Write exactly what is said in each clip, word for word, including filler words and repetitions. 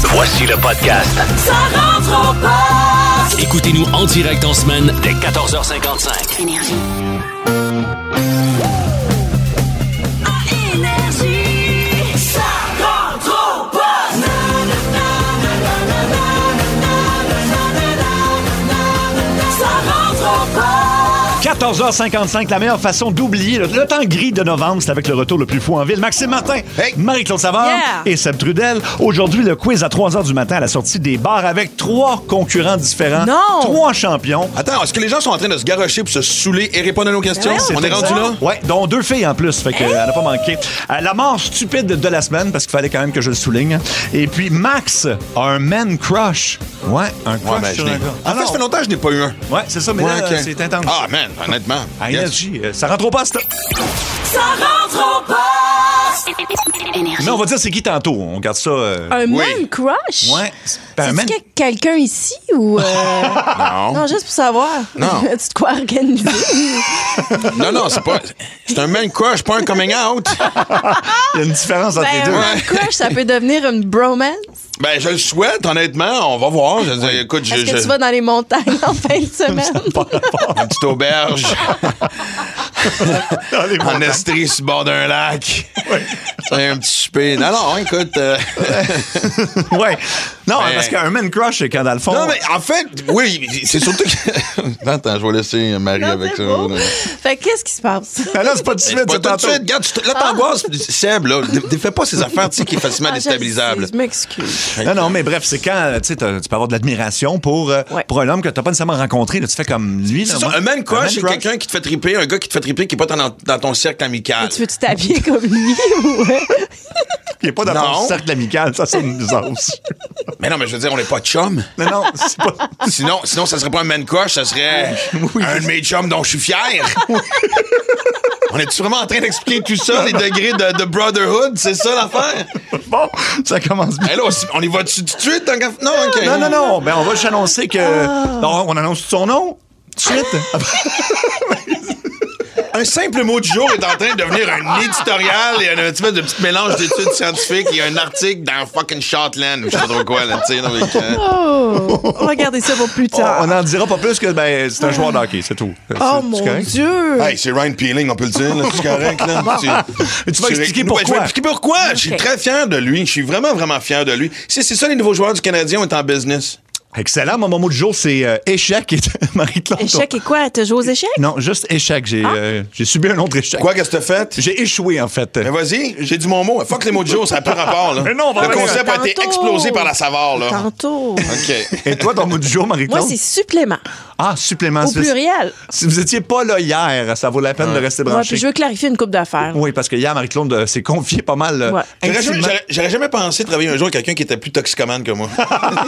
Voici le podcast. Ça rentre au poste. Écoutez-nous en direct en semaine dès quatorze heures cinquante-cinq. Énergie. À Énergie. Ça rentre au poste. Ça rentre au poste. quatorze heures cinquante-cinq, la meilleure façon d'oublier le, le temps gris de novembre, c'est avec le retour le plus fou en ville. Maxime Martin, Hey. Marie-Claude Savard Yeah. et Seb Trudel. Aujourd'hui, le quiz à trois heures du matin à la sortie des bars avec trois concurrents différents. Non. Trois champions. Attends, est-ce que les gens sont en train de se garrocher pour se saouler et répondre à nos questions? Ben ouais, On est rendu là? Ouais, dont deux filles en plus, fait qu'elle n'a pas manqué. Euh, la mort stupide de la semaine, parce qu'il fallait quand même que je le souligne. Et puis Max a un man crush. Ouais, un crush Ouais, ben, sur je un l'ai. gars. En fait, ça fait longtemps que je n'ai pas eu un. Ouais, c'est ça, mais Ouais, là, ok. c'est intense. Ah, man, honnêtement. À Yes. Énergie, euh, ça rentre au poste. Ça rentre au poste. Énergie. Mais on va dire c'est qui tantôt. On garde ça. euh, Un Oui. man crush? Ouais. Ben, un C'est-tu man- que- quelqu'un ici ou... euh, Non. Non, juste pour savoir. Non. As-tu de quoi organiser? Non, non, c'est pas. C'est un man crush, pas un coming out. Il y a une différence entre les Ben, deux. un man crush, ça peut devenir une bromance. Ben, je le souhaite, honnêtement. On va voir. Je, je- écoute, je. Est-ce que je- tu vas dans les montagnes en fin de semaine? Une petite auberge. Dans les En montagnes. Estrie, sur le bord d'un lac. C'est un petit souper. Non, non, écoute. euh, Ouais. Non, Ben- parce qu'un man crush, c'est quand dans le fond. Non, mais en fait, oui, c'est surtout que. Attends, je vais laisser Marie Non, avec c'est ça. beau. là. Fait que qu'est-ce qui se passe? Ben là, c'est pas tout de suite, Pas c'est tout de tantôt. suite. Regarde, tu te- là, t'angoisses. Seb, là, ne fais pas ces affaires, tu sais, qui est facilement Ah, je déstabilisable. sais, Je m'excuse. Non, non, mais bref, c'est quand tu sais, t'as- tu peux avoir de l'admiration pour, euh, Ouais. pour un homme que t'as pas nécessairement rencontré. Là, tu fais comme lui. là, C'est ça, moi. un man crush, c'est man quelqu'un qui te fait triper, un gars qui te fait triper, qui est pas dans, dans ton cercle amical. Tu veux-tu t'habiller comme lui? ou... qui est pas dans ton Non. cercle amical. Ça, c'est une nuisance. Mais non, mais je veux dire, on n'est pas chum. Non, non, c'est pas. Sinon, sinon, ça serait pas un man crush, ça serait Oui. un de mes chums dont je suis fier. On est-tu vraiment en train d'expliquer tout ça, les degrés de, de brotherhood? C'est ça l'affaire? Bon, ça commence bien. Hey, là, on- on y va dessus tout de suite? tant qu'à- Non, OK. Non, non, non. Ben, on va juste annoncer que. Non, on annonce son nom. Tout de suite. Un simple mot du jour est en train de devenir un éditorial et un petit peu de petit mélange d'études scientifiques et un article dans fucking Shortland ou je sais pas trop quoi, là, tu sais. non, mais que- Oh! On va garder ça pour plus on tard. n'en dira pas plus que ben, c'est un joueur de hockey, c'est tout. Oh C'est- mon c'est correct? Dieu! Hey, c'est Ryan Peeling, on peut le dire, là, c'est correct, là. Mais tu vas expliquer Ouais, pourquoi. Je vais expliquer pourquoi. Je suis Ok. très fier de lui. Je suis vraiment, vraiment fier de lui. C'est c'est ça, les nouveaux joueurs du Canadien, on est en business. Excellent. Mon mot du jour, c'est euh, échec. Et Marie-Claude. Échec et quoi? T'as joué aux échecs? Non, juste échec. J'ai euh, j'ai subi un autre échec. Quoi, qu'est-ce que t'as fait? J'ai échoué, en fait. Mais vas-y, j'ai dit mon mot. Fuck les mots du jour, ça n'a pas rapport, là. Mais non, on va Le revenir. concept a été Tantôt. explosé par la saveur, là. Tantôt. OK. Et toi, ton mot du jour, Marie-Claude? Moi, c'est supplément. Ah, supplément. Au c'est- pluriel. Si vous étiez pas là hier, ça vaut la peine de rester Ouais, branché. puis je veux clarifier une coupe d'affaires. Oui, parce que hier, Marie-Claude euh, s'est confiée pas mal. euh, Ouais. J'aurais jamais, intimement. j'aurais- j'aurais jamais pensé travailler un jour avec quelqu'un qui était plus toxicomane que moi.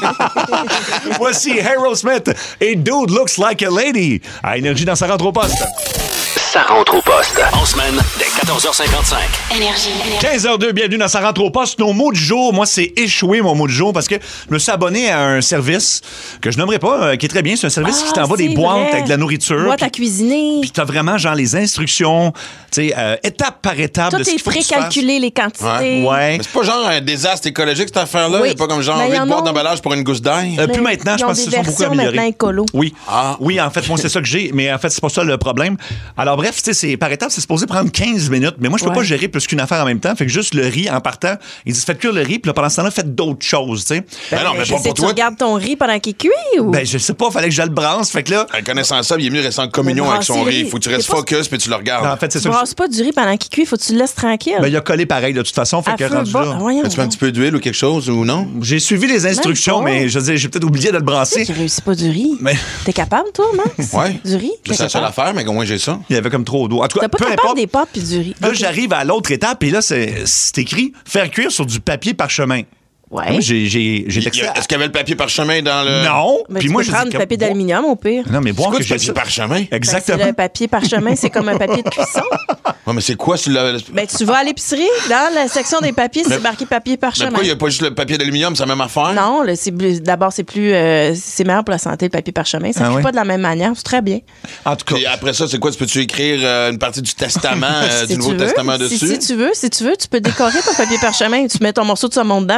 Voici Aerosmith et Dude Looks Like a Lady à Énergie dans sa rentre au poste. Ça rentre au poste. En semaine dès quatorze heures cinquante-cinq. Énergie. quinze heures deux, bienvenue dans sa rentre au poste. Nos mots du jour, moi, c'est échoué, mon mot du jour, parce que je me suis abonné à un service que je nommerai pas, euh, qui est très bien. C'est un service qui Ah, t'envoie des c'est boîtes vrai. avec de la nourriture. Boîte puis- à cuisiner. Puis t'as vraiment, genre, les instructions, tu sais, euh, étape par étape de Tout ce est qu'il faut que tu fasses. précalculé, les quantités. Ouais. Mais c'est pas genre un désastre écologique, cette affaire-là? Oui. Il n'y a pas comme genre Mais huit y en boîtes a- d'emballage pour une gousse d'ail? Euh, Mais plus maintenant, je ils ont pense des qu'ils se sont beaucoup versions améliorés. maintenant écolo. Oui. Ah. Oui, en fait, moi, c'est ça que j'ai. Mais en fait, c'est pas ça le problème. Alors, bref, tu sais, c'est par étapes, c'est supposé prendre quinze minutes. Mais moi, je peux Ouais. pas gérer plus qu'une affaire en même temps. Fait que juste le riz en partant, ils disent faites cuire le riz. Puis là, pendant ce temps-là, faites d'autres choses, tu sais. Ben non, mais je pas sais, pour tu toi. regardes ton riz pendant qu'il cuit ou? Ben, je sais pas, fallait que je le brasse. Fait que là, En connaissant ça, il est mieux de rester en communion Mais avec son brasser le riz. riz, Faut que tu c'est restes pas- focus puis tu le regardes. en fait, c'est Tu ça. que brasses pas du riz pendant qu'il cuit, faut que tu le laisses tranquille. je- Ben, il a collé pareil, de toute façon. Fait à que feu rendu bas. là, Voyons As-tu mets un donc. petit peu d'huile ou quelque chose ou non? j'ai suivi les instructions, Même pas. mais je veux dire, j'ai peut-être oublié de le brasser. Tu réussis pas du riz. Mais- T'es capable, toi, Max? Ouais. Du riz? T'es C'est la seule capable? affaire, mais au moins j'ai ça. Il y avait comme trop d'eau. En tout cas, T'as pas peu capable importe. des pâtes puis du riz. Là, Ok. j'arrive à l'autre étape, et là, c'est c'est écrit faire cuire sur du papier parchemin. Ouais. Moi, j'ai j'ai j'ai Il y texté a- à- Est-ce qu'il y avait le papier parchemin dans le. Non. Ben, Puis tu moi, peux je prendre dis du papier que- d'aluminium au pire. Non, mais C'est boire quoi que du j'ai papier ça. parchemin? Ben, c'est Exactement. le papier parchemin, c'est comme un papier de cuisson. Ouais, mais c'est quoi sur le. Ben, tu vas à l'épicerie, dans la section des papiers, c'est marqué papier Mais parchemin. pourquoi il n'y a pas juste le papier d'aluminium, c'est la même affaire? Non, là, c'est plus- d'abord, c'est plus. euh, c'est meilleur pour la santé, le papier parchemin. Ça ne Ah cuit oui? pas de la même manière. C'est très bien. En tout cas, Et après ça, c'est quoi? Tu peux-tu écrire euh, une partie du testament, euh, Si du tu Nouveau veux, Testament si, dessus? si tu veux, si tu veux, tu peux décorer ton papier parchemin. Tu mets ton morceau de saumon dedans, tu le mets dans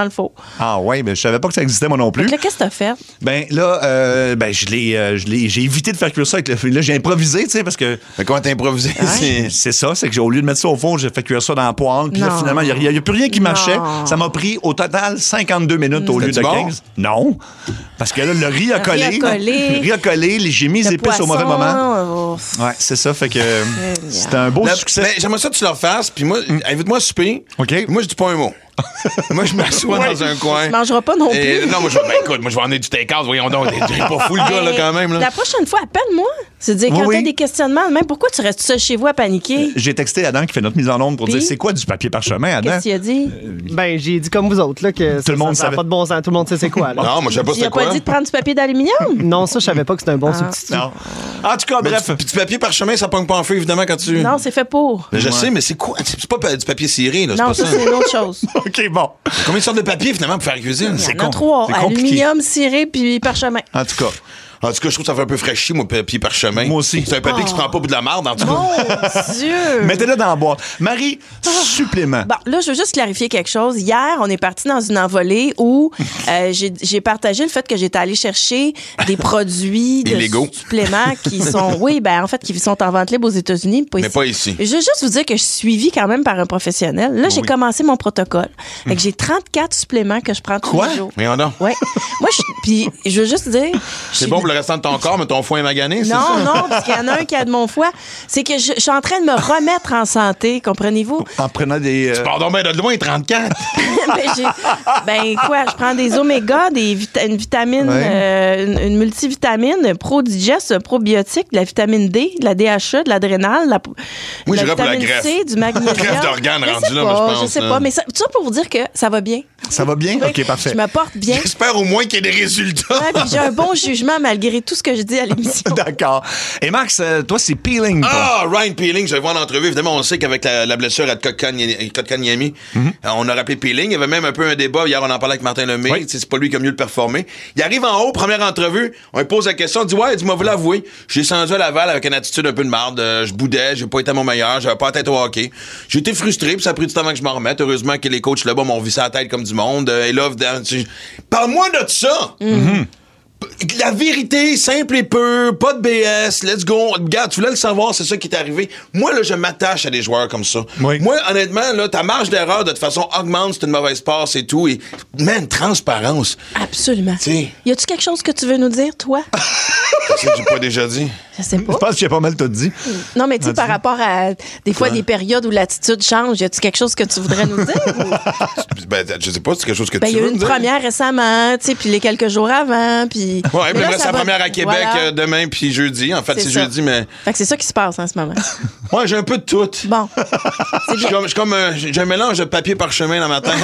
le four. Ah ouais, mais je savais pas que ça existait, moi non plus. Donc là, qu'est-ce que t'as fait? Ben là, euh, ben je l'ai, euh, je l'ai, j'ai évité de faire cuire ça avec le. Là, j'ai improvisé, tu sais, parce que. Mais comment t'as improvisé? C'est, c'est ça, c'est que j'ai, au lieu de mettre ça au four, j'ai fait cuire ça dans la poêle. Puis là, Non. finalement, il n'y a, a plus rien qui marchait. Non. Ça m'a pris au total cinquante-deux minutes au lieu de C'était-tu bon? quinze. Non. Parce que là, le riz a Le collé. riz a collé. Le riz a collé. les- J'ai mis les Le épices au mauvais poisson, moment. euh, Ouais, c'est ça. Fait que euh, c'était un beau Là, succès. mais j'aimerais ça que tu le refasses, puis moi, invite-moi à souper. OK. Puis moi, je dis pas un mot. Moi, je m'assois Ouais. dans un coin. Tu mangeras pas non plus. Et, non, moi, je vais, ben, écoute, moi, je vais emmener du take-out. Voyons donc, t'es pas fou, le gars, là, quand même. Là. La prochaine fois, appelle-moi. C'est-à-dire, quand Oui, t'as oui. des questionnements, même pourquoi tu restes seul chez vous à paniquer? J'ai texté Adam qui fait notre mise en ombre pour Puis? dire c'est quoi du papier parchemin, Adam? Qu'est-ce qu'il a dit? Ben, j'ai dit comme vous autres, là, que ça, le monde ça, ça a savait. pas de bon sens. Tout le monde sait c'est quoi, là. Non, moi, je sais pas Il c'était a pas quoi. dit de prendre du papier d'aluminium? Non, ça, je savais pas que c'était un bon Ah. substitut. Non. En tout cas, Mais bref. du, puis du papier parchemin, ça pogne pas en feu, évidemment, quand tu. Non, c'est fait pour. Mais je sais, mais c'est quoi? C'est pas pa- du papier ciré, là. C'est Non, pas ça, ça. c'est une autre chose. OK, bon. Combien de sortes de papier, finalement, pour faire la cuisine? Il y en con. a trois. C'est compliqué. Aluminium, ciré, puis parchemin. En tout cas. En tout cas, je trouve que ça fait un peu fraîchi, moi, papier parchemin. Moi aussi. C'est un papier qui se prend pas pour de la merde, en tout cas. Mon Dieu! Mettez-le dans la boîte. Marie, supplément. Bon, là, je veux juste clarifier quelque chose. Hier, on est parti dans une envolée où euh, j'ai j'ai partagé le fait que j'étais allée chercher des produits de Illégaux. suppléments qui sont, oui, ben en fait, qui sont en vente libre aux États-Unis, pas Mais ici. pas ici. Je veux juste vous dire que je suis suivie quand même par un professionnel. Là, j'ai Oui. commencé mon protocole. Fait que j'ai trente-quatre suppléments que je prends tous Quoi? les jours. Voyons donc. Ouais. Moi, je, puis je veux juste dire. je C'est suis- bon pour le restant de ton corps, mais ton foie est magané, c'est non, ça? non, parce qu'il y en a un qui a de mon foie. C'est que je, je suis en train de me remettre en santé, comprenez-vous? En prenant des. euh, Pardon, ben de loin, trente-quatre. ben, j'ai- ben, quoi, je prends des oméga, des vita- une vitamine, Ouais. euh, une, une multivitamine, pro-digest, probiotique, de la vitamine D, de la D H A, de l'adrénale, la, Moi, de la j'irais pour la vitamine greffe. C, du magnésium. Greffe d'organes Je rendu sais là, pas, moi, je pense, Je sais là. pas, mais ça, tout ça pour vous dire que ça va bien. Ça va bien? OK, parfait. Je me porte bien. J'espère au moins qu'il y ait des résultats. Ouais, puis j'ai un bon jugement malgré tout ce que je dis à l'émission. D'accord. Et Max, euh, toi, c'est peeling. toi. Ah, Ryan Peeling, je vais le voir en entrevue. Évidemment, on sait qu'avec la, la blessure à Kotkaniemi, Mm-hmm. euh, on a rappelé Peeling. Il y avait même un peu un débat. Hier, on en parlait avec Martin Lemay. Oui. Tu sais, c'est pas lui qui a mieux le performé. Il arrive en haut, première entrevue. On lui pose la question. Il dit, ouais, dis-moi, vous l'avouez. J'ai descendu à Laval avec une attitude un peu de marde. Euh, je boudais, j'ai pas été à mon meilleur, j'avais pas la tête au hockey. J'ai été frustré, puis ça a pris du temps avant que je m'en remette. Heureusement que les coachs là-bas m'ont vissé la tête comme du monde. Euh, et là, dans- tu- parle-moi de ça! La vérité, simple et peu, pas de B S, let's go. Regarde, tu voulais le savoir, c'est ça qui est arrivé. Moi, là, je m'attache à des joueurs comme ça. Oui. Moi, honnêtement, là, ta marge d'erreur, de toute façon, augmente, c'est une mauvaise passe et tout. Et, man, transparence. Absolument. T'sais. Y a-tu quelque chose que tu veux nous dire, toi? Qu'est-ce que j'ai pas déjà dit? Je sais pas. Je pense que j'ai pas mal tout dit. Non, mais tu sais, As-tu par dit? rapport à des fois des périodes où l'attitude change, y a-tu quelque chose que tu voudrais nous dire? ou- Ben, je sais pas, c'est quelque chose que Ben, tu il y a veux eu une me dire. première récemment, tu sais, puis les quelques jours avant, puis. Ouais, mais là, là, ça c'est la va- première à Québec voilà. euh, demain puis jeudi. En fait, C'est c'est ça. jeudi, mais. Fait que c'est ça qui se passe en ce moment. Ouais, j'ai un peu de tout. Bon. C'est Je suis bien. comme, je suis comme euh, j'ai un mélange de papier parchemin dans ma tête.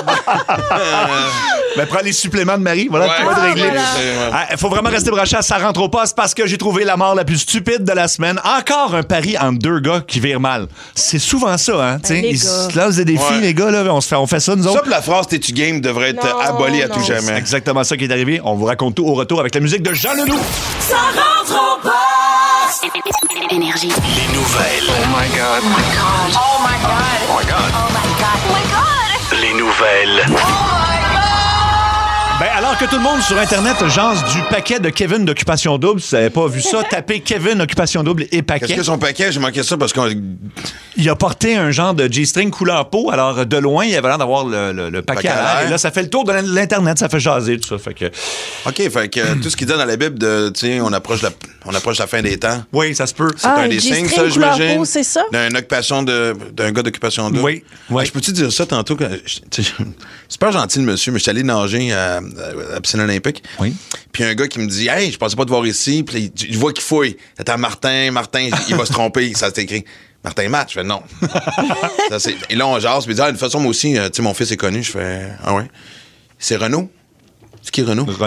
Ben, prends les suppléments de Marie. Voilà, Ouais. tout va être Ah, réglé. voilà. Il faut vraiment rester branché à Ça rentre au poste parce que j'ai trouvé la mort la plus stupide de la semaine. Encore un pari entre deux gars qui virent mal. C'est souvent ça, hein? tu sais. les Ils gars. se lancent des défis, Ouais. les gars, là. On, se fait, on fait ça, nous Ça, autres. pour la phrase T'es-tu game devrait être Non, abolie à non. tout C'est jamais. exactement ça qui est arrivé. On vous raconte tout au retour avec la musique de Jean Leloup. Ça rentre au poste. Énergie. Les nouvelles. Oh my god. Oh my god. Oh my god. Oh my god. Les nouvelles. Ben, alors que tout le monde sur Internet jase du paquet de Kevin d'Occupation Double, si vous n'avez pas vu ça, tapez Kevin Occupation Double et paquet. Qu'est-ce que son paquet? J'ai manqué ça parce qu'on. Il a porté un genre de G-string couleur peau. Alors, de loin, il avait l'air d'avoir le, le- le paquet Paquet à à l'air. l'air. Et là, ça fait le tour de l'Internet. Ça fait jaser, tout ça. Fait que, OK, fait que euh, tout ce qu'il dit dans la Bible de, tu sais, on approche la, on approche la fin des temps. oui, ça se peut. C'est Ah, un un des G-string signes, ça, couleur j'imagine. peau, c'est ça? D'une occupation de, d'un gars d'occupation double. Oui, oui. Ah, je peux-tu dire ça tantôt? Que, je- tu sais, super gentil, le monsieur, mais je suis allé nager à, à la piscine olympique. Oui. Puis un gars qui me dit, hey, je pensais pas te voir ici. Puis il, je vois qu'il fouille. Attends, Martin, Martin, il va se tromper. Ça s'est écrit. Martin Matt. Je fais non. Ça, c'est- et là, on jase. Puis il dit, ah, de toute façon, moi aussi, euh, tu sais, mon fils est connu. Je fais, ah ouais. C'est Renaud. C'est qui Renaud? Renaud.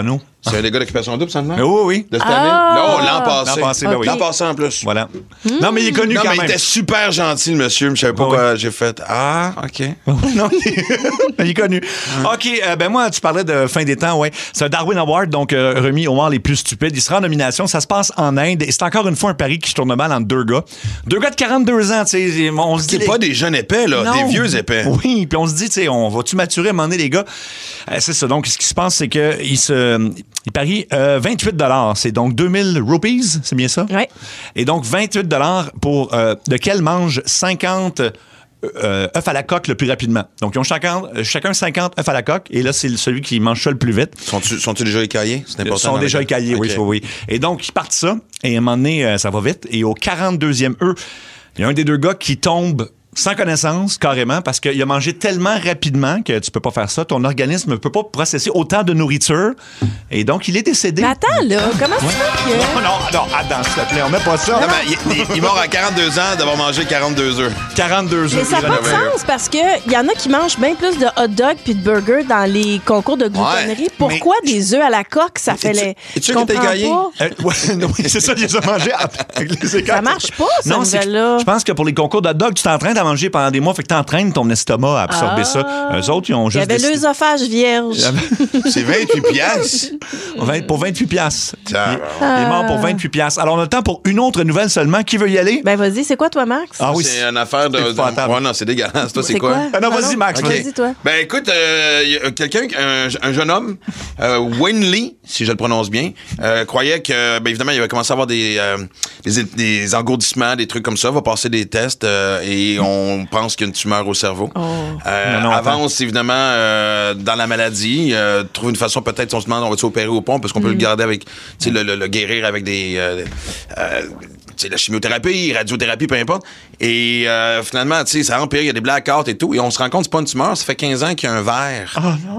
C'est un des gars d'Occupation Double, ça, non? Oui, oui. De cette Ah. année? Non, l'an passé. L'an passé, ben oui. L'an passé, en plus. Voilà. Non, mais il est connu Non, quand mais même. il était super gentil, le monsieur. Je savais pas Ah, quoi j'ai fait. Ah, OK. Non, il est, il est connu. OK, euh, ben moi, tu parlais de fin des temps, ouais. C'est un Darwin Award, donc euh, remis aux morts les plus stupides. Il sera en nomination. Ça se passe en Inde. Et c'est encore une fois un pari qui se tourne mal entre deux gars. Deux gars de quarante-deux ans, tu sais. On se dit. C'est pas des jeunes épais, là. Non. Des vieux épais. Oui, puis on se dit, tu sais, on va-tu maturer à un moment donné, les gars? Euh, c'est ça. Donc, ce qui se passe, c'est qu'il se. Il parie euh, vingt-huit dollars. C'est donc deux mille rupees, c'est bien ça? Oui. Et donc, vingt-huit dollars pour euh, lequel mange cinquante euh, œufs à la coque le plus rapidement. Donc, ils ont chacun, chacun cinquante œufs à la coque. Et là, c'est celui qui mange ça le plus vite. Sont-ils sont déjà écaillés? C'est Ils important. sont déjà écaillés, oui, OK. oui, oui. Et donc, ils partent ça. Et à un moment donné, euh, ça va vite. Et au quarante-deuxième œuf, il y a un des deux gars qui tombe sans connaissance, carrément, parce qu'il a mangé tellement rapidement que tu peux pas faire ça. Ton organisme ne peut pas processer autant de nourriture. Et donc, il est décédé. Mais attends, là, comment tu fais que... Non, non, non, attends, s'il te plaît, on met pas ça. Non, mais il, il- il est mort à quarante-deux ans d'avoir mangé quarante-deux œufs. quarante-deux Mais œufs. ça n'a pas de sens parce qu'il y en a qui mangent bien plus de hot dog puis de burgers dans les concours de gloutonnerie. Ouais, Pourquoi des œufs à la coque, ça fait Es-tu- les. es-tu je sûr que t'es comprends écaillé? pas. Euh, ouais, non, oui, c'est ça, il les a mangés avec les écarts. Ça marche pas, cette Non, c'est que nouvelle-là. je pense que pour les concours de hot dog, tu t'entraînes à manger pendant des mois, fait que t'entraînes ton estomac à absorber Ah. ça. Eux autres, ils ont Il y juste avait décidé- l'œsophage vierge. C'est vingt-huit piastres. vingt pour vingt-huit piastres. Il, Ça- il est mort pour vingt-huit piastres. Alors, on a le temps pour une autre nouvelle seulement. Qui veut y aller? Ben vas-y, c'est quoi toi, Max? Ah oui, C'est une affaire de. c'est épouvantable. de- Ouais, non, c'est dégueulasse. Toi, c'est C'est quoi? quoi? Ah non, Pardon? vas-y, Max. OK. Vas-y, toi. Ben écoute, euh, y a quelqu'un, un, un jeune homme, euh, Wayne Lee, si je le prononce bien, euh, croyait que, ben évidemment, il avait commencé à avoir des, euh, des, des engourdissements, des trucs comme ça, va passer des tests euh, et on pense qu'il y a une tumeur au cerveau. Oh. Euh, Non, non, avance évidemment euh, dans la maladie, euh, trouve une façon peut-être, on se demande, on va-tu opérer au pont parce qu'on peut le garder avec, tu sais, le, le, le guérir avec des, euh, euh, tu sais, la chimiothérapie, radiothérapie, peu importe. Et euh, finalement, tu sais, ça empire, il y a des blackouts et tout. Et on se rend compte que c'est pas une tumeur, ça fait quinze ans qu'il y a un verre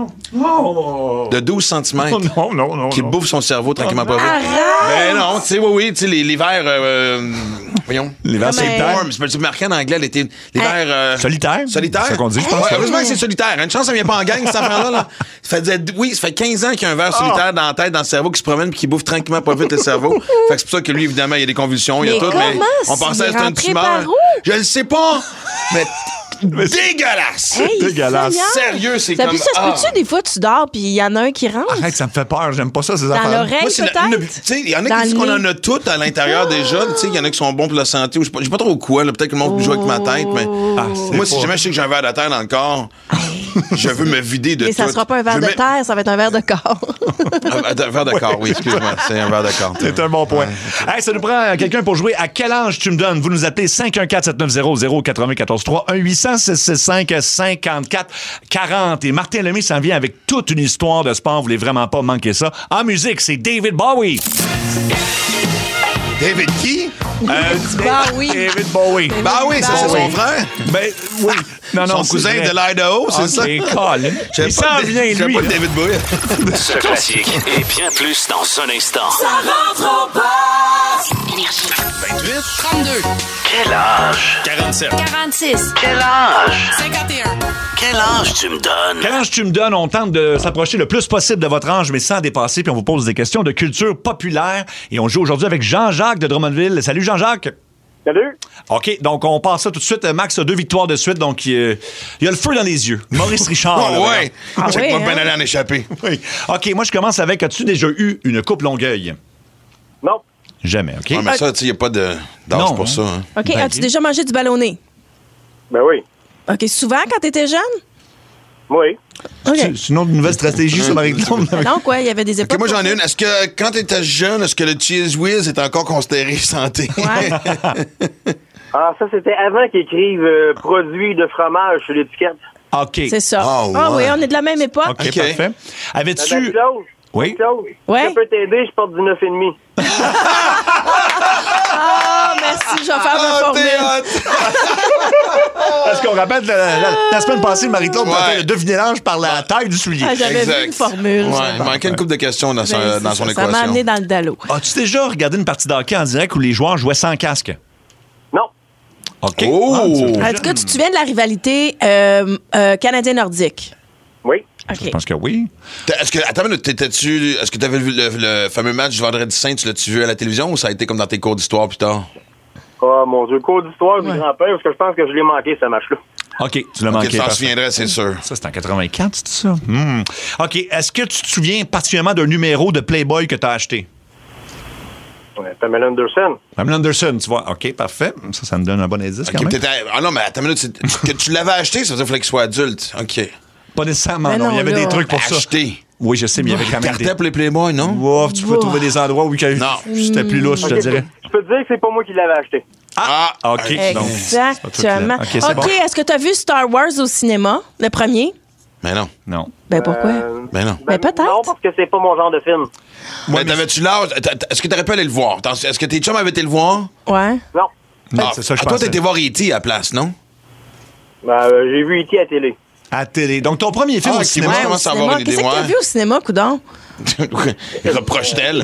de douze centimètres Oh non, non, non. qui non. bouffe son cerveau tranquillement pas vite. Ben non, tu sais, oui, oui, tu sais, les, les vers, euh, voyons. Les vers Comme un- solitaires. Forms, je me suis marqué en anglais, les, les vers... euh, Solitaires? Solitaire? C'est ça qu'on dit, je pense. Ouais, heureusement que c'est solitaire. Une chance, ça vient pas en gang, cet enfant-là. Là. Ça fait, oui, ça fait quinze ans qu'il y a un ver solitaire dans la tête, dans le cerveau, qui se promène puis qui bouffe tranquillement pas vite le cerveau. Fait que c'est pour ça que lui, évidemment, il y a des convulsions, il y a Mais tout. comment Mais on s'il pensait est que c'était une rentré tumeur. par où? Je le sais pas, mais dégueulasse! Hey, dégueulasse. Seigneur! Sérieux, c'est Ça comme... peut- Ça se ah. peut-tu, des fois, tu dors puis il y en a un qui rentre? Arrête, ça me fait peur. J'aime pas ça, ces Dans affaires. l'oreille, Moi, c'est la- peut-être? une- tu sais, il y en a Dans qui disent le qu'on nez. en a toutes à l'intérieur déjà. Tu sais, il y en a qui sont bons pour la santé. ou Je sais pas, je sais pas trop quoi. là. Peut-être que le monde joue avec ma tête, mais Ah, c'est moi, si pas- jamais je sais que j'ai un verre de terre dans le corps, je veux me vider de Et ça tout. sera pas un verre Je de mets- terre, ça va être un verre de corps. Un, un verre de corps, oui, excuse-moi. C'est un verre de corps. C'est un bon point. Hey, ça nous prend quelqu'un pour jouer. À quel âge tu me donnes? Vous nous appelez cinq un quatre sept neuf zéro zéro quatre zéro un quatre trois un huit cents six six cinq cinquante-quatre quarante. Et Martin Lemay s'en vient avec toute une histoire de sport. Vous voulez vraiment pas manquer ça. En musique, c'est David Bowie. David qui? Euh, Bowie. David Bowie. Bah oui, ça, c'est son frère. Ben, oui. Non, non, Son c'est cousin vrai. de l'Idaho, c'est Ah, ça? c'est Colin. J'avais Il pas s'en de- vient, j'avais lui. pas de David Bowie. Ce classique et bien plus dans un instant. vingt-huit? trente-deux. Quel âge? quarante-sept. quarante-six. Quel âge? cinquante et un. Quel âge tu me donnes? Quel âge tu me donnes? On tente de s'approcher le plus possible de votre âge, mais sans dépasser, puis on vous pose des questions de culture populaire. Et on joue aujourd'hui avec Jean-Jacques de Drummondville. Salut Jean-Jacques. Salut. OK, donc on passe ça tout de suite. Max a deux victoires de suite, donc euh, il y a le feu dans les yeux. Maurice Richard. là, Oh, ouais. Ah Check ouais, pas hein? bien aller en échapper. oui. OK, moi je commence avec, as-tu déjà eu une coupe Longueuil? Non. Jamais, OK? Ouais, mais ça, tu sais, il n'y a pas de- d'âge Non, pour hein. ça. hein. OK, Ben, as-tu ok. déjà mangé du ballonné? Ben oui. OK, souvent quand t'étais jeune? Oui. OK. C'est c'est une autre nouvelle stratégie, ça, Marie-Claude. Non, quoi, il y avait des époques. OK, moi, j'en ai pour une. Est-ce que quand tu étais jeune, est-ce que le Cheese Whiz est encore considéré santé? ça. Ouais, Ah, ça, c'était avant qu'ils écrivent euh, produits de fromage sur l'étiquette. OK. c'est ça. Ah, Ah oui, ouais. on est de la même époque. OK, OK. parfait. Ben, Avais-tu... Claude, Oui? Claude, Ouais. si je peux t'aider, je porte du neuf virgule cinq. Ah, merci, je vais faire ma Ah, formule. t'es hot. Parce qu'on rappelle, la, la- la semaine passée, Marie-Claude Ouais. m'a fait le devinage par la taille du soulier. Ah, j'avais Exact. vu une formule. Ouais, ça. il manquait une couple de questions dans son, Ben, dans c'est son ça, équation. Ça m'a amené dans le dallo. As-tu déjà regardé une partie de hockey en direct où les joueurs jouaient sans casque? Non. OK. Oh! Ah, tu- En tout cas, tu te souviens de la rivalité euh, euh, canadien-nordique? Oui. OK. Je pense que oui. T'as- Est-ce que, attends une minute, t'étais-tu, est-ce que tu avais vu le, le fameux match du Vendredi Saint, tu l'as-tu vu à la télévision ou ça a été comme dans tes cours d'histoire plus tard? Oh mon Dieu, cours d'histoire du Ouais. grand-père, parce que je pense que je l'ai manqué, ce match-là. OK, tu l'as Ok, manqué. tu t'en parfait. souviendrais, c'est sûr. Ça, c'est en quatre-vingt-quatre, c'est ça? Hmm. OK, est-ce que tu te souviens particulièrement d'un numéro de Playboy que tu as acheté? Ouais, Pamela Anderson. Pamela Anderson, tu vois. OK, parfait. Ça, ça me donne un bon indice Ok, quand même. peut-être. Ah non, mais attends une minute, c'est- que tu l'avais acheté, ça veut dire qu'il fallait qu'il soit adulte. OK. Pas nécessairement, Mais non. non, Il y avait là. des trucs pour ça. Acheté. Oui, je sais, mais il y avait quand même des... Cartais pour les Playboys, non? Wow, tu peux Wow. trouver des endroits où il- Non. c'était plus louche, je te Ok, dirais. Je peux te dire que c'est pas moi qui l'avais acheté. Ah, OK. donc, c'est pas tout clair. Exactement. OK, c'est OK, bon. est-ce que tu as vu Star Wars au cinéma, le premier? Mais non. Non. Ben pourquoi? Euh, Ben non. Ben, peut-être. Non, parce que c'est pas mon genre de film. Mais t'avais-tu l'âge? T'as- t'as- Est-ce que t'aurais pu aller le voir? Attends, Est-ce que tes chums avaient été le voir? Ouais. Non. Non, Ah, c'est ça, je ah, toi, pensais. t'étais voir E T à la place, non? Ben, euh, j'ai vu E T à la télé. À télé. Donc, ton premier film Ah, au ok, cinéma... moi, je Ouais, au commence à avoir cinéma. une idée, Qu'est-ce que t'as ouais. vu au cinéma, coudon? Reproche-t-elle.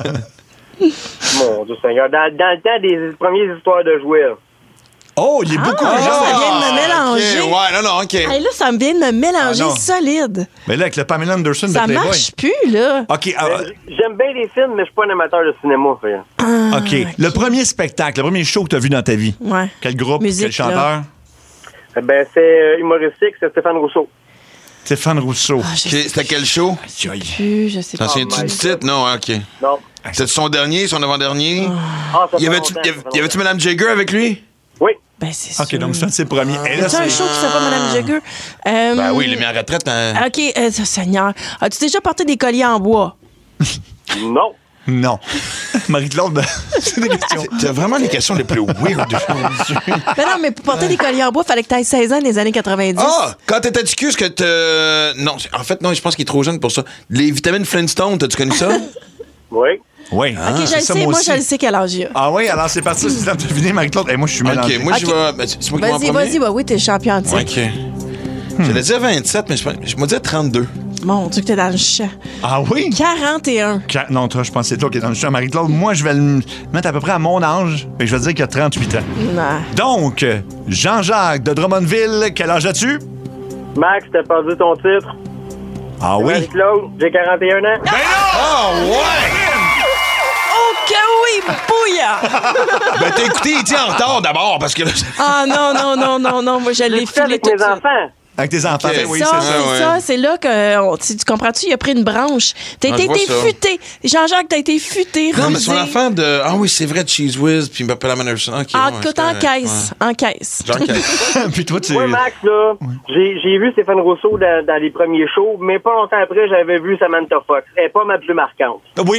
Mon Dieu Seigneur. Dans, dans le temps des premières histoires de jouets. là. Oh, il est beaucoup... Ah, genre- ça vient de me mélanger. Ok, ouais, non, non, OK. Hey, là, ça me vient de me mélanger Ah, non. solide. Mais là, avec le Pamela Anderson Ça de Playboy... marche plus, là. OK, ah, Ben, J'aime bien les films, mais je suis pas un amateur de cinéma. Fait. Ah, OK. Le premier spectacle, le premier show que tu as vu dans ta vie. Ouais. Quel groupe, Musique, quel chanteur? Eh Ben, c'est euh, humoristique, c'est Stéphane Rousseau. Stéphane Rousseau. Ah, je Ok, sais c'était quel show? Aïe, aïe. plus, je sais T'en pas. souviens-tu my du titre? Non, OK. Non. C'était son dernier, son avant-dernier? Ah, ça Y fait avait-tu longtemps, y ça avait- fait y avait-tu longtemps. Mme Jagger avec lui? Oui. Ben, c'est OK, sûr. donc ça, c'est le premier. Et là, C'est un c'est... show qui s'appelle Madame Jagger. Euh, Ben oui, il l'a mis en retraite. hein. OK, euh, Seigneur. As-tu déjà porté des colliers en bois? Non. Non. Marie-Claude, c'est des questions. T'as vraiment les questions les plus weird aujourd'hui. Ben non, mais pour porter des colliers en bois, il fallait que tu aies seize ans dans les années quatre-vingt-dix. Ah! Quand t'étais du cul, est-ce que t'as... Non, c'est- en fait, non, je pense qu'il est trop jeune pour ça. Les vitamines Flintstone, t'as-tu connu ça? Oui. Oui. OK, je c'est le ça, sais. Moi, aussi. je le sais quel âge il y a. Ah oui, alors c'est parti. C'est temps de deviner, Marie-Claude. Et moi, je suis mélangé. OK, moi, je Ok. vais... ben, c'est moi qui vais en Vas-y, premier? vas-y. Bah oui, t'es le champion antique. OK. J'allais dire vingt-sept, mais je, je me disais trente-deux. Mon Dieu, que t'es dans le champ. Ah oui? quarante et un. Qua- Non, toi, je pense que c'est toi qui es dans le champ, Marie-Claude. Moi, je vais le mettre à peu près à mon âge. Et je vais dire qu'il y a trente-huit ans. Non. Donc, Jean-Jacques de Drummondville, quel âge as-tu? Max, t'as perdu ton titre. Ah oui? Marie-Claude, j'ai quarante et un ans. Ah, ouais! Oh que oui, bouillard! Ben, t'as écouté E T en retard d'abord, parce que là... Ah non, non, non, non, non. Moi, je l'ai J'ai fait filé avec tout mes de suite. enfants. Avec tes enfants. Ok. Ben oui, ça, c'est ça. c'est ouais. ça, c'est là que, on- tu, tu comprends-tu, il a pris une branche. T'as Ah, été je vois ça. futé. Jean-Jacques, t'as été futé, Non, mais rusé. son enfant de... Ah oui, c'est vrai, Cheese Whiz, puis Pamela Anderson. OK, En, ouais, écoute, c'est en correct, caisse, en caisse. ouais. Jean Caisse. Puis toi, tu... Moi, Max, là, j'ai j'ai vu Stéphane Rousseau dans, dans les premiers shows, mais pas longtemps après, j'avais vu Samantha Fox. Elle est pas ma plus marquante. Oui.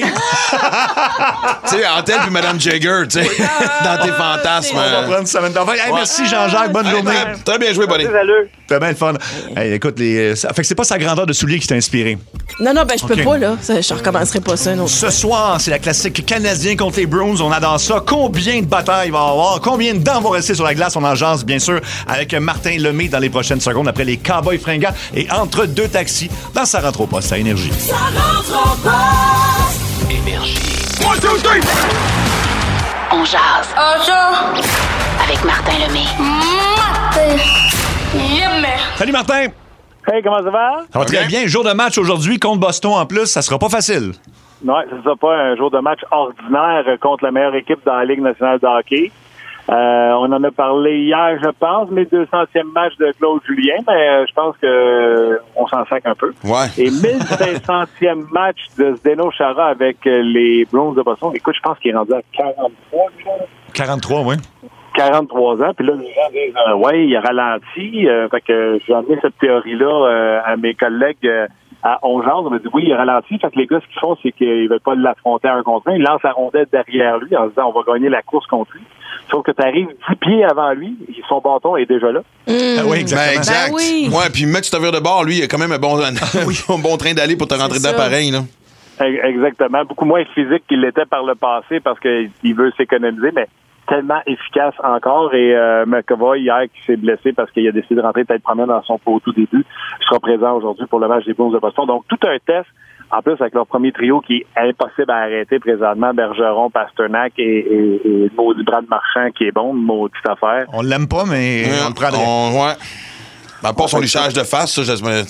Tu sais, Antel puis Madame Jagger, tu sais, dans tes fantasmes. On va euh. prendre semaine d'enfant. Hey, Ouais. merci, Jean-Jacques. Bonne Hey, journée. très, très bien joué, buddy. Salut. C'était bien le fun. Hey, écoute, les... ça fait que c'est pas sa grandeur de souliers qui t'a inspiré. Non, non, ben je peux Ok. pas, là. Ça, je recommencerai pas ça, non. Ce soir, c'est la classique canadien contre les Bruins. On adore ça. Combien de batailles il va y avoir? Combien de dents vont rester sur la glace? On en jase, bien sûr, avec Martin Lemay dans les prochaines secondes après les Cowboys fringants et entre deux taxis dans Ça rentre au poste à Énergie. Ça rentre au poste. Énergie. On jase. On jase. Avec Martin Lemay. Martin. Lemay. Salut Martin! Hey, comment ça va? Ça va très bien. Jour de match aujourd'hui contre Boston en plus. Ça sera pas facile. Non, ce sera pas un jour de match ordinaire contre la meilleure équipe dans la Ligue nationale de hockey. Euh, on en a parlé hier, je pense, les deux centième match de Claude Julien, mais euh, je pense que euh, on s'en sac un peu. Ouais. Et mille cinq centième match de Zdeno Chara avec euh, les Bruins de Boston. Écoute, je pense qu'il est rendu à quarante-trois, lui, là. quarante-trois, oui. quarante-trois ans, puis là, les gens disent euh, ouais, il a ralenti. Euh, fait que j'ai amené cette théorie-là euh, à mes collègues euh, à onze ans. On m'a dit oui, il a ralenti. Fait que les gars, ce qu'ils font, c'est qu'ils veulent pas l'affronter un contre un. Ils lancent la rondelle derrière lui en se disant on va gagner la course contre lui. Sauf que tu arrives dix pieds avant lui, et son bâton est déjà là. Ah oui, exactement. Ben, exact. Ben oui. Ouais, puis mettre tu te de bord, lui, il a quand même un bon, un bon train d'aller pour te rentrer C'est dedans ça. pareil, là. Exactement. Beaucoup moins physique qu'il l'était par le passé parce qu'il veut s'économiser, mais tellement efficace encore. Et euh, McAvoy, hier, qui s'est blessé parce qu'il a décidé de rentrer tête première dans son pot au tout début, sera présent aujourd'hui pour le match des Bruins de Boston. Donc, tout un test. En plus, avec leur premier trio qui est impossible à arrêter présentement, Bergeron, Pasternak et, et, et le maudit Brad Marchand qui est bon, maudite affaire. On l'aime pas, mais on le prendrait. On- ouais. À part son lichage de face, ça, j'espère.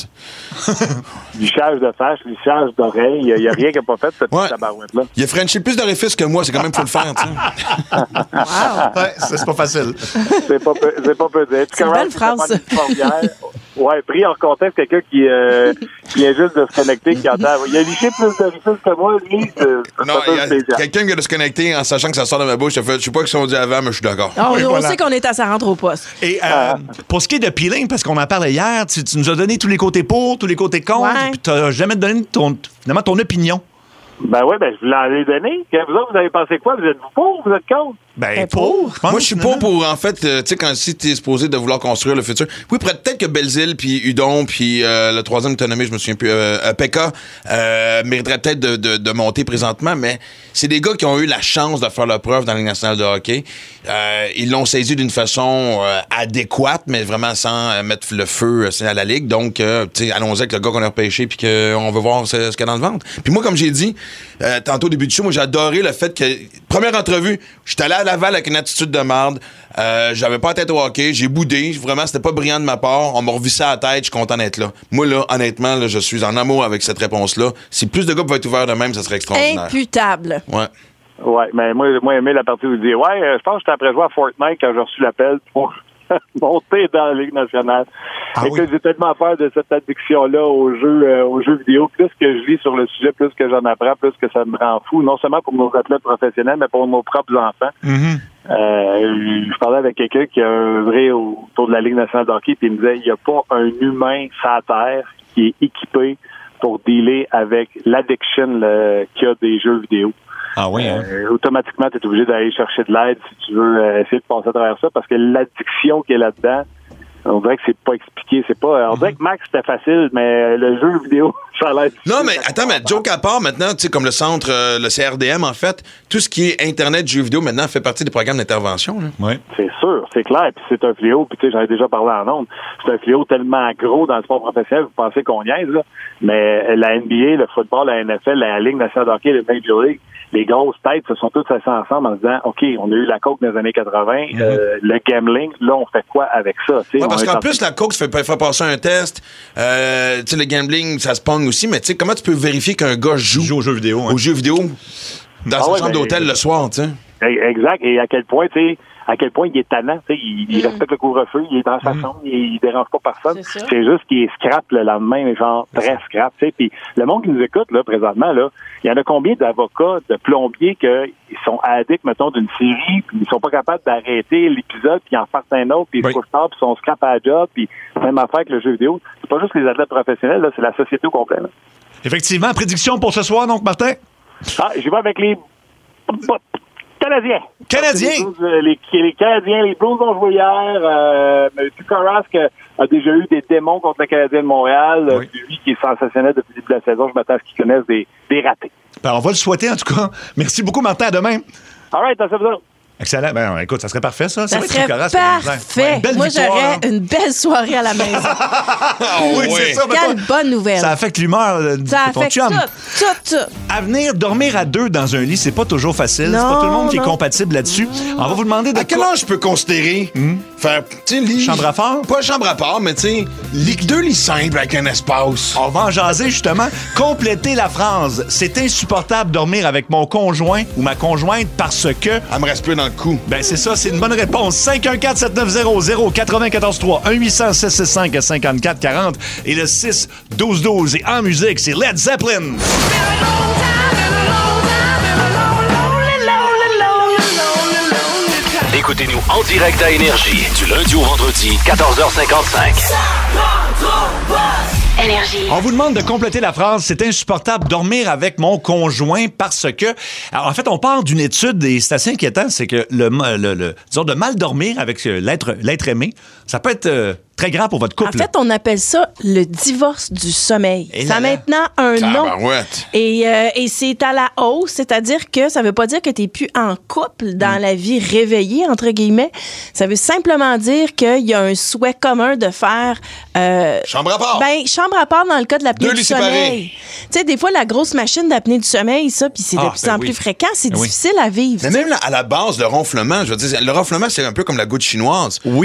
Lichage de face, lichage d'oreille, il n'y a, a rien qui n'a pas fait, cette ouais. tabarouette-là. Il a frenché plus d'orifices que moi, c'est quand même, faut le faire, tu sais. Wow. Ouais, ça, c'est pas facile. C'est pas, peu- c'est pas peu dire. C'est une belle phrase. Ouais, pris hors contexte, quelqu'un qui, euh, qui vient juste de se connecter, qui entend. Il a liché plus d'orifices que moi, lui. C'est, c'est Non, pas il y a spécial. quelqu'un qui vient de se connecter en sachant que ça sort de ma bouche. Je ne sais pas ce qu'ils ont dit avant, mais je suis d'accord. On, on voilà. sait qu'on est à sa rentre au poste. Et euh, pour ce qui est de peeling, parce qu'on en parlait hier, tu, tu nous as donné tous les côtés pour, tous les côtés contre, Ouais. puis tu n'as jamais donné ton, finalement ton opinion. Ben oui, ben je vous l'en ai donné. Vous autres, vous avez pensé quoi? Vous êtes-vous pour ou vous êtes contre? Ben, Ben, pour. pour. pense, Moi, je suis pas finalement. pour, en fait, euh, tu sais, quand si t'es supposé de vouloir construire le futur. Oui, peut-être que Belzile, puis Hudon, puis euh, le troisième autonomie, je me souviens plus, euh, euh, P K, euh, mériterait peut-être de, de, de monter présentement, mais c'est des gars qui ont eu la chance de faire leur preuve dans la Ligue nationale de hockey. Euh, ils l'ont saisi d'une façon euh, adéquate, mais vraiment sans euh, mettre le feu euh, à la Ligue. Donc, euh, tu sais, allons-y avec le gars qu'on a repêché, puis qu'on veut voir ce, ce qu'il y a dans le ventre. Puis moi, comme j'ai dit, euh, tantôt au début du show, moi, j'ai adoré le fait que, première entrevue, j'étais allé à Laval avec une attitude de marde. Euh, j'avais pas la tête au hockey. J'ai boudé. Vraiment, c'était pas brillant de ma part. On m'a revissé à la tête. Je suis content d'être là. Moi, là, honnêtement, là, je suis en amour avec cette réponse-là. Si plus de gars pouvaient être ouverts de même, ça serait extraordinaire. Imputable. Ouais. Ouais, mais moi, moi, aimé la partie où vous dites, ouais, euh, je pense que j'étais après jouer à Fortnite quand j'ai reçu l'appel pour monter dans la Ligue nationale. Ah et oui. que j'ai tellement peur de cette addiction-là aux jeux, euh, aux jeux vidéo. Plus que je lis sur le sujet, plus que j'en apprends, plus que ça me rend fou. Non seulement pour nos athlètes professionnels, mais pour nos propres enfants. Mhm. Euh, je parlais avec quelqu'un qui a œuvré autour de la Ligue nationale de hockey, puis il me disait, il n'y a pas un humain sur la Terre qui est équipé pour dealer avec l'addiction là, qu'il y a des jeux vidéo. Ah oui, hein? Euh, automatiquement, tu es obligé d'aller chercher de l'aide si tu veux euh, essayer de passer à travers ça, parce que l'addiction qui est là-dedans, on dirait que c'est pas expliqué. C'est pas. On dirait que Max, c'était facile, mais le jeu vidéo, ça a l'air difficile. Non, mais attends, mais joke à part, maintenant, tu sais, comme le centre, euh, le C R D M, en fait, tout ce qui est Internet, jeux vidéo, maintenant, fait partie des programmes d'intervention. Là. Oui. C'est sûr, c'est clair. Puis c'est un fléau. Puis tu sais, j'en ai déjà parlé en ondes. C'est un fléau tellement gros dans le sport professionnel, vous pensez qu'on niaise, là. Mais la N B A, le football, la N F L, la Ligue nationale de hockey, le Major League, les grosses têtes se sont toutes assis ensemble en se disant, OK, on a eu la coke dans les années quatre-vingts, mm-hmm. euh, le gambling, là, on fait quoi avec ça? Ouais, parce on qu'en en... plus, la coke, ça fait, fait passer un test. Euh, tu sais, le gambling, ça se pogne aussi, mais tu sais, comment tu peux vérifier qu'un gars joue, Joue aux jeux vidéo. Hein. aux jeux vidéo dans Ah sa ouais, chambre mais- d'hôtel le soir, tu sais? Exact. Et à quel point, tu sais, à quel point il est tannant, tu sais, il, il respecte le couvre-feu, il est dans sa chambre, il, il dérange pas personne. C'est ça. C'est juste qu'il est scrap le lendemain, mais genre très scrap, tu sais. Puis le monde qui nous écoute, là, présentement, là, il y en a combien d'avocats, de plombiers qui sont addicts, mettons, d'une série, puis ils sont pas capables d'arrêter l'épisode, puis ils en fassent un autre, puis ils Oui. se couchent tard, puis ils sont scrap à la job, puis même affaire avec le jeu vidéo. C'est pas juste les athlètes professionnels, là, c'est la société au complet, là. Effectivement, prédiction pour ce soir, donc, Martin? Ah, j'y vais avec les Canadiens. Canadiens? Les, Blues, euh, les, les Canadiens, les Blues ont joué hier. Euh, M. Karask a déjà eu des démons contre le Canadien de Montréal. Oui. Euh, Lui qui est sensationnel depuis le début de la saison, je m'attends à ce qu'il connaisse des, des ratés. Ben, on va le souhaiter, en tout cas. Merci beaucoup, Martin. À demain. All right, ça vous. Excellent. Ben, écoute, ça serait parfait, ça. Ça C'est vrai que serait Nicolas, c'est une parfait. belle Moi, victoire, j'aurais hein. une belle soirée à la maison. oui, c'est ça. ben, Quelle toi, bonne nouvelle. Ça affecte l'humeur euh, de Ça ton affecte chum. tout, tout, tout. À venir, dormir à deux dans un lit, c'est pas toujours facile. C'est Non, pas tout le monde qui est non. compatible là-dessus. On va vous demander de À quel quoi- âge je peux considérer faire, tu sais, lit... Chambre à part? Pas chambre à part, mais tu sais, lit- deux lits simples avec un espace. On va en jaser, justement. Compléter la phrase. C'est insupportable dormir avec mon conjoint ou ma conjointe parce que... Elle me reste plus dans le cou. Ben, c'est ça, c'est une bonne réponse. cinq un quatre, sept neuf zéro, zéro neuf quatre trois, un huit cent, six six cinq, cinq quatre quatre zéro et le six douze douze. Et en musique, c'est Led Zeppelin. Écoutez-nous en direct à Énergie du lundi au vendredi, quatorze heures cinquante-cinq. Énergie. On vous demande de compléter la phrase. C'est insupportable dormir avec mon conjoint parce que... Alors, en fait, on part d'une étude et c'est assez inquiétant. C'est que le, le, le- disons, de mal dormir avec euh, l'être, l'être aimé, ça peut être euh, très grave pour votre En couple. fait, on appelle ça le divorce du sommeil. Et ça là a là. maintenant un nom. Tabarouette. Et, euh, et c'est à la hausse, c'est-à-dire que ça veut pas dire que tu n'es plus en couple dans la vie réveillée, entre guillemets. Ça veut simplement dire qu'il y a un souhait commun de faire... euh, Chambre à part. Ben, chambre à part dans le cas de l'apnée Deux du lits séparés. sommeil. Tu sais, des fois, la grosse machine d'apnée du sommeil, ça, puis c'est Ah, de plus ben en oui. plus fréquent, c'est Ben oui. difficile à vivre. Mais même là, à la base, le ronflement, je veux dire, le ronflement, c'est un peu comme la goutte chinoise. Oui.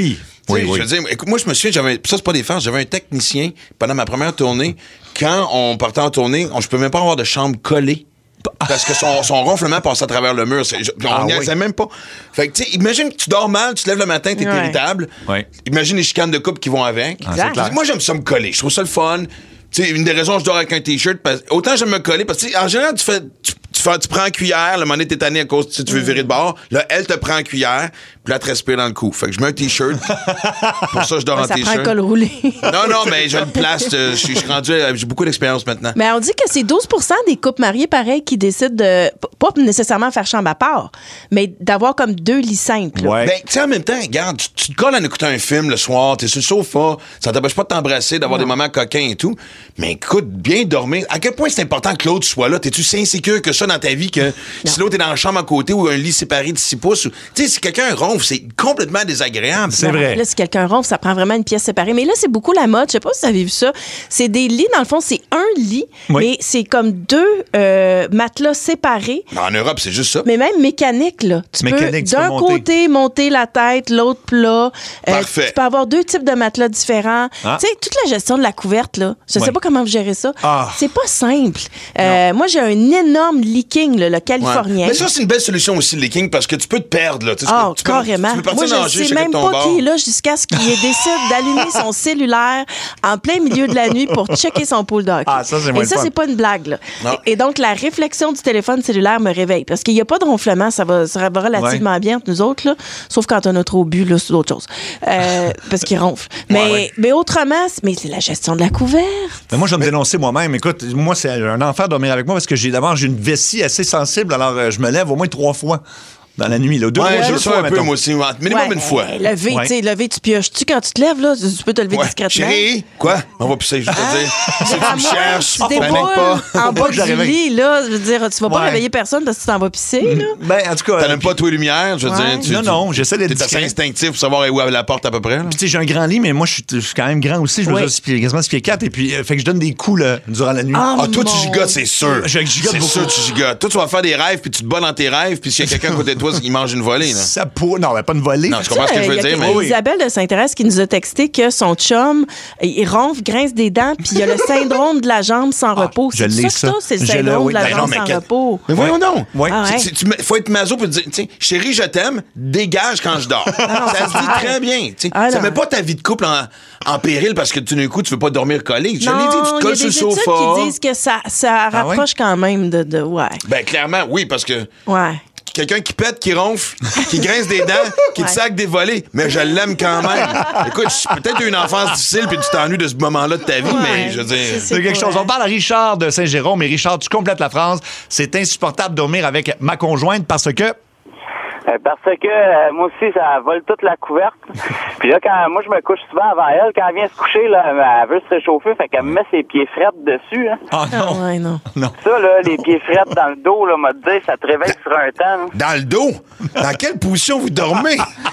Oui, Tu sais, oui. Je veux dire, écoute, moi, je me souviens, j'avais, ça, c'est pas des farces, j'avais un technicien pendant ma première tournée. Quand on partait en tournée, on, je peux même pas avoir de chambre collée. Parce que son, son ronflement passe à travers le mur. C'est, je- on Ah n'y oui. même pas. Fait que, tu sais, imagine que tu dors mal, tu te lèves le matin, t'es Ouais. irritable. Ouais. Imagine les chicanes de couple qui vont avec. Ah, c'est clair. Moi, j'aime ça me coller. Je trouve ça le fun. Tu sais, une des raisons, je dors avec un T-shirt. Parce, autant j'aime me coller, parce que, tu sais, en général, tu fais, tu, tu, fais- tu prends en cuillère, le moment donné, t'es tanné à cause, tu sais, tu veux virer de bord. Là, elle te prend en cuillère, puis là, elle te respire dans le cou. Fait que je mets un T-shirt. Pour ça, je dors Ouais, en ça prend un T-shirt. col roulé. Non, non, mais je le place. euh, Je suis je suis rendu, euh, j'ai beaucoup d'expérience maintenant. Mais on dit que c'est douze pour cent des couples mariés, pareil, qui décident de, p- pas nécessairement faire chambre à part, mais d'avoir comme deux lits simples. là. Ouais. Ben, tu sais, en même temps, regarde, tu, tu te colles en écoutant un film le soir, t'es sur le sofa, ça t'empêche pas de t'embrasser, d'avoir des moments coquins et tout. Mais écoute, bien dormir. À quel point c'est important que l'autre soit là? T'es-tu si insécure que ça dans ta vie que si l'autre est dans la chambre à côté ou un lit séparé de six pouces? ou- Tu sais, si quelqu'un ronfle, c'est complètement désagréable. C'est vrai. Là, si quelqu'un ronfle, ça prend vraiment une pièce séparée. Mais là, c'est beaucoup la mode. Je sais pas si vous avez vu ça. C'est des lits, dans le fond, c'est un lit, Oui. mais c'est comme deux euh, matelas séparés. Mais en Europe, c'est juste ça. Mais même mécanique, là. Tu Mécanique, tu peux peux d'un monter. côté monter la tête, l'autre plat. Euh, Parfait. tu peux avoir deux types de matelas différents. Ah. Tu sais, toute la gestion de la couverte, là. Je Ouais. sais pas comment vous gérez ça. Ah. C'est pas simple. Euh, moi, j'ai un énorme leaking, là, le Ouais. californien. Mais ça, c'est une belle solution aussi, le leaking, parce que tu peux te perdre. Là. Tu sais, Ah, tu peux- carrément. Tu peux partir Moi, je nager sais chacun même de ton pas bord. qui est là jusqu'à ce qu'il décide d'allumer son cellulaire en plein milieu de la nuit pour checker son pool de hockey. Ah, ça, c'est moins Et ça, le fun. c'est pas une blague. Là. Non. Et, et donc, la réflexion du téléphone cellulaire me réveille parce qu'il n'y a pas de ronflement. Ça va, ça va relativement bien entre nous autres, là, sauf quand on a trop bu, là, c'est d'autres choses. Euh, parce qu'il ronfle. Mais, Ouais, ouais. mais autrement, c'est- mais c'est la gestion de la couverte. Mais moi, je vais me dénoncer moi-même. Écoute, moi, c'est un enfer de dormir avec moi parce que j'ai d'abord j'ai une vessie assez sensible, alors euh, je me lève au moins trois fois dans la nuit. Là. Deux, Ouais, trois, j'ai deux ça fois, un peu, mettons. moi aussi. ouais. Minimum Ouais, une fois. euh, Lever, Ouais. tu sais, lever, tu pioches-tu quand tu te lèves, là? Tu peux te lever Ouais. discrètement. Chérie, quoi? On va pisser, je vais te dire. Si tu À me moins cherches, que tu panique déboules pas. en bas Faut pas que je la du réveille. lit, là, je veux dire, tu vas pas Ouais. réveiller personne parce que tu t'en vas pisser, là. Ben, en tout cas. T'as euh, même pas toi les lumières, je veux Ouais. dire. Tu, Non, tu- non, j'essaie d'être T'es assez discret. instinctif pour savoir où est la porte à peu près. là. Puis, tu sais, j'ai un grand lit, mais moi, je suis, je suis quand même grand aussi. Je Oui. mesure six pieds- quasiment six pieds quatre. Et puis, euh, fait que je donne des coups là, durant la nuit. Ah, Ah, toi, tu mon gigotes, c'est sûr. Je gigote C'est beaucoup. sûr, tu gigotes. Toi, tu vas faire des rêves, puis tu te bats dans tes rêves, puis s'il y a quelqu'un à côté de toi, il mange une volée. Là. Ça pour... Non, ben, pas une volée. Non, je comprends ce que Euh, je veux il y a dire, quelqu'un- mais. Isabelle de Saint-Thérèse qui nous a texté que son chum, il ronfle, grince des dents, puis il a le syndrome de la jambe sans repos. je C'est l'ai, ça, ça. c'est le Je l'ai, syndrome oui. de la Ben non, jambe mais sans quel- repos. Mais voyons donc. Ouais. Ah ouais? Tu- tu- tu- faut être maso pour dire, tu sais, chérie, je t'aime, dégage quand je dors. ça se dit très bien. tu sais. Ah, ça non. met pas ta vie de couple en, en péril parce que tout d'un coup, tu veux pas dormir collé. Je l'ai dit, tu te Non, colles il y a sur le des études sofa. qui disent que ça, ça Ah ouais? rapproche quand même de, de... Ouais, Ben, clairement, oui, parce que ouais. quelqu'un qui pète, qui ronfle, qui grince des dents, qui te Ouais. sac des volets, mais je l'aime quand même. Écoute, j'ai peut-être eu une enfance difficile puis tu t'ennuies de ce moment-là de ta vie, mais je veux dire. C'est C'est quelque pas chose. vrai. On parle à Richard de Saint-Jérôme. Et Richard, tu complètes la phrase. C'est insupportable de dormir avec ma conjointe parce que. Euh, Parce que euh, moi aussi, ça vole toute la couverte. Puis là, quand moi, je me couche souvent avant elle, quand elle vient se coucher, là, elle veut se réchauffer, fait qu'elle me met ses pieds frettes dessus. Hein. Oh Ah non. ouais, non. Non. Ça, là, les pieds frettes dans le dos, là, m'a dit, ça te réveille sur un temps. là. Dans le dos? Dans quelle position vous dormez?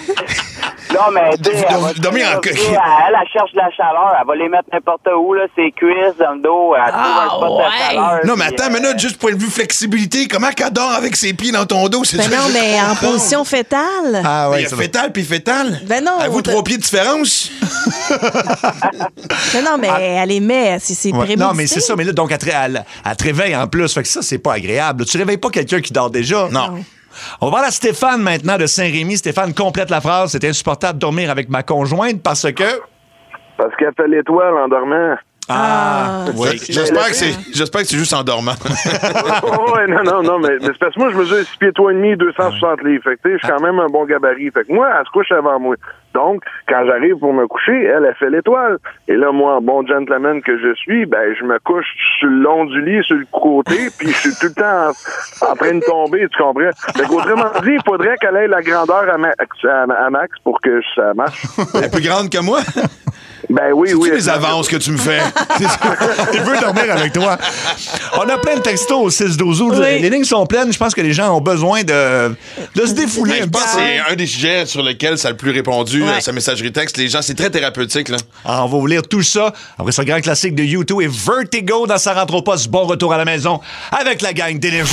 Non, mais tu sais, Vous elle, dor- va- vous dormez en elle, coquille. elle, elle cherche de la chaleur. Elle va les mettre n'importe où, là, ses cuisses, dans le dos. Elle trouve Ah, un spot ouais. de chaleur. Non, mais puis, attends, euh, une minute, juste point de vue flexibilité, comment qu'elle dort avec ses pieds dans ton dos? C'est Ben non, mais en position fétale. Ah Mais ouais, il y a ça va. fétal puis fétal. Ben non, Avez-vous on te- trois pieds de différence? Non, non, mais elle les met. C'est c'est Ouais. prémédité. Non, mais c'est ça. Mais là, donc, elle te, elle- elle te réveille en plus. Fait que ça, c'est pas agréable. Tu réveilles pas quelqu'un qui dort déjà. Non. On va voir à Stéphane maintenant de Saint-Rémy. Stéphane, complète la phrase. C'est insupportable de dormir avec ma conjointe parce que. Parce qu'elle fait l'étoile en dormant. Ah, oui. J'espère que c'est j'espère que c'est juste en dormant. Oh, ouais, non, non, non, mais, mais c'est parce que moi, je mesure six pieds trois et demi, deux cent soixante livres. Fait que, tu sais, je suis quand même un bon gabarit. Fait que moi, elle se couche avant moi. Donc, quand j'arrive pour me coucher, elle, elle fait l'étoile. Et là, moi, en bon gentleman que je suis, ben, je me couche sur le long du lit, sur le côté, puis je suis tout le temps en, en train de tomber, tu comprends? Fait qu'autrement dit, il faudrait qu'elle ait la grandeur à, ma- à, à max pour que ça marche. Elle est plus grande que moi. Ben oui, C'est-tu oui. les avances que tu me fais? Il veut dormir avec toi. On a plein de textos au six douze. Oui. Les lignes sont pleines. Je pense que les gens ont besoin de, de se défouler Je un pense petit que peu. c'est un des sujets sur lesquels ça a le plus répondu, Ouais. euh, sa messagerie texte. Les gens, c'est très thérapeutique, là. Ah, on va vous lire tout ça. Après ce grand classique de U deux et Vertigo dans sa rentre au poste. Bon retour à la maison avec la gang d'Énergie.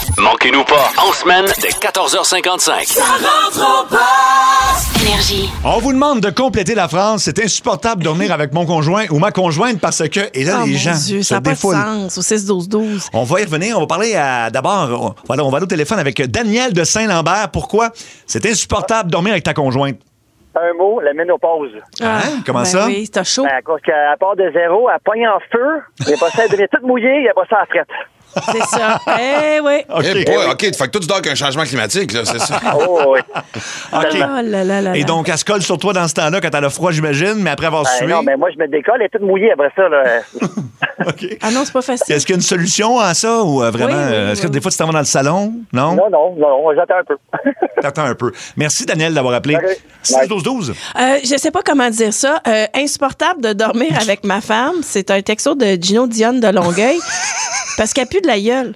Manquez-nous pas, en semaine, dès quatorze heures cinquante-cinq. Ça rentre au poste. Énergie. On vous demande de compléter la phrase. C'est insupportable de dormir avec mon conjoint ou ma conjointe parce que... Et là, Oh les mon gens Dieu, se ça n'a pas de défoulent. sens. Au six douze douze. On va y revenir. On va parler à, d'abord... On, voilà, on va aller au téléphone avec Daniel de Saint-Lambert. Pourquoi c'est insupportable de dormir avec ta conjointe? Un mot, la ménopause. Hein? Comment ben ça? Oui, t'as chaud. Ben, à cause qu'à part de zéro, elle pogne en feu, il n'y a pas ça, elle devient toute mouillée, il n'y a pas ça à la frette. C'est ça. Eh oui. OK. Eh boy, OK, fait que toi, tu dors avec un changement climatique, là, c'est ça? Oh, oui. OK. Oh là là là là. Et donc, elle se colle sur toi dans ce temps-là quand elle a froid, j'imagine, mais après avoir Ben, sué. non, mais moi, je me décolle, elle est toute mouillée après ça, là. OK. Ah non, c'est pas facile. Est-ce qu'il y a une solution à ça ou euh, vraiment... Oui, oui, euh, Est-ce que oui. des fois, tu t'en vas dans le salon? Non? Non, non, non, non, j'attends un peu. T'attends un peu. Merci, Daniel, d'avoir appelé. OK. six douze douze. Euh, je sais pas comment dire ça. Euh, insupportable de dormir avec ma femme. C'est un texto de Gino Dionne de Longueuil. Parce qu'elle pue de la gueule.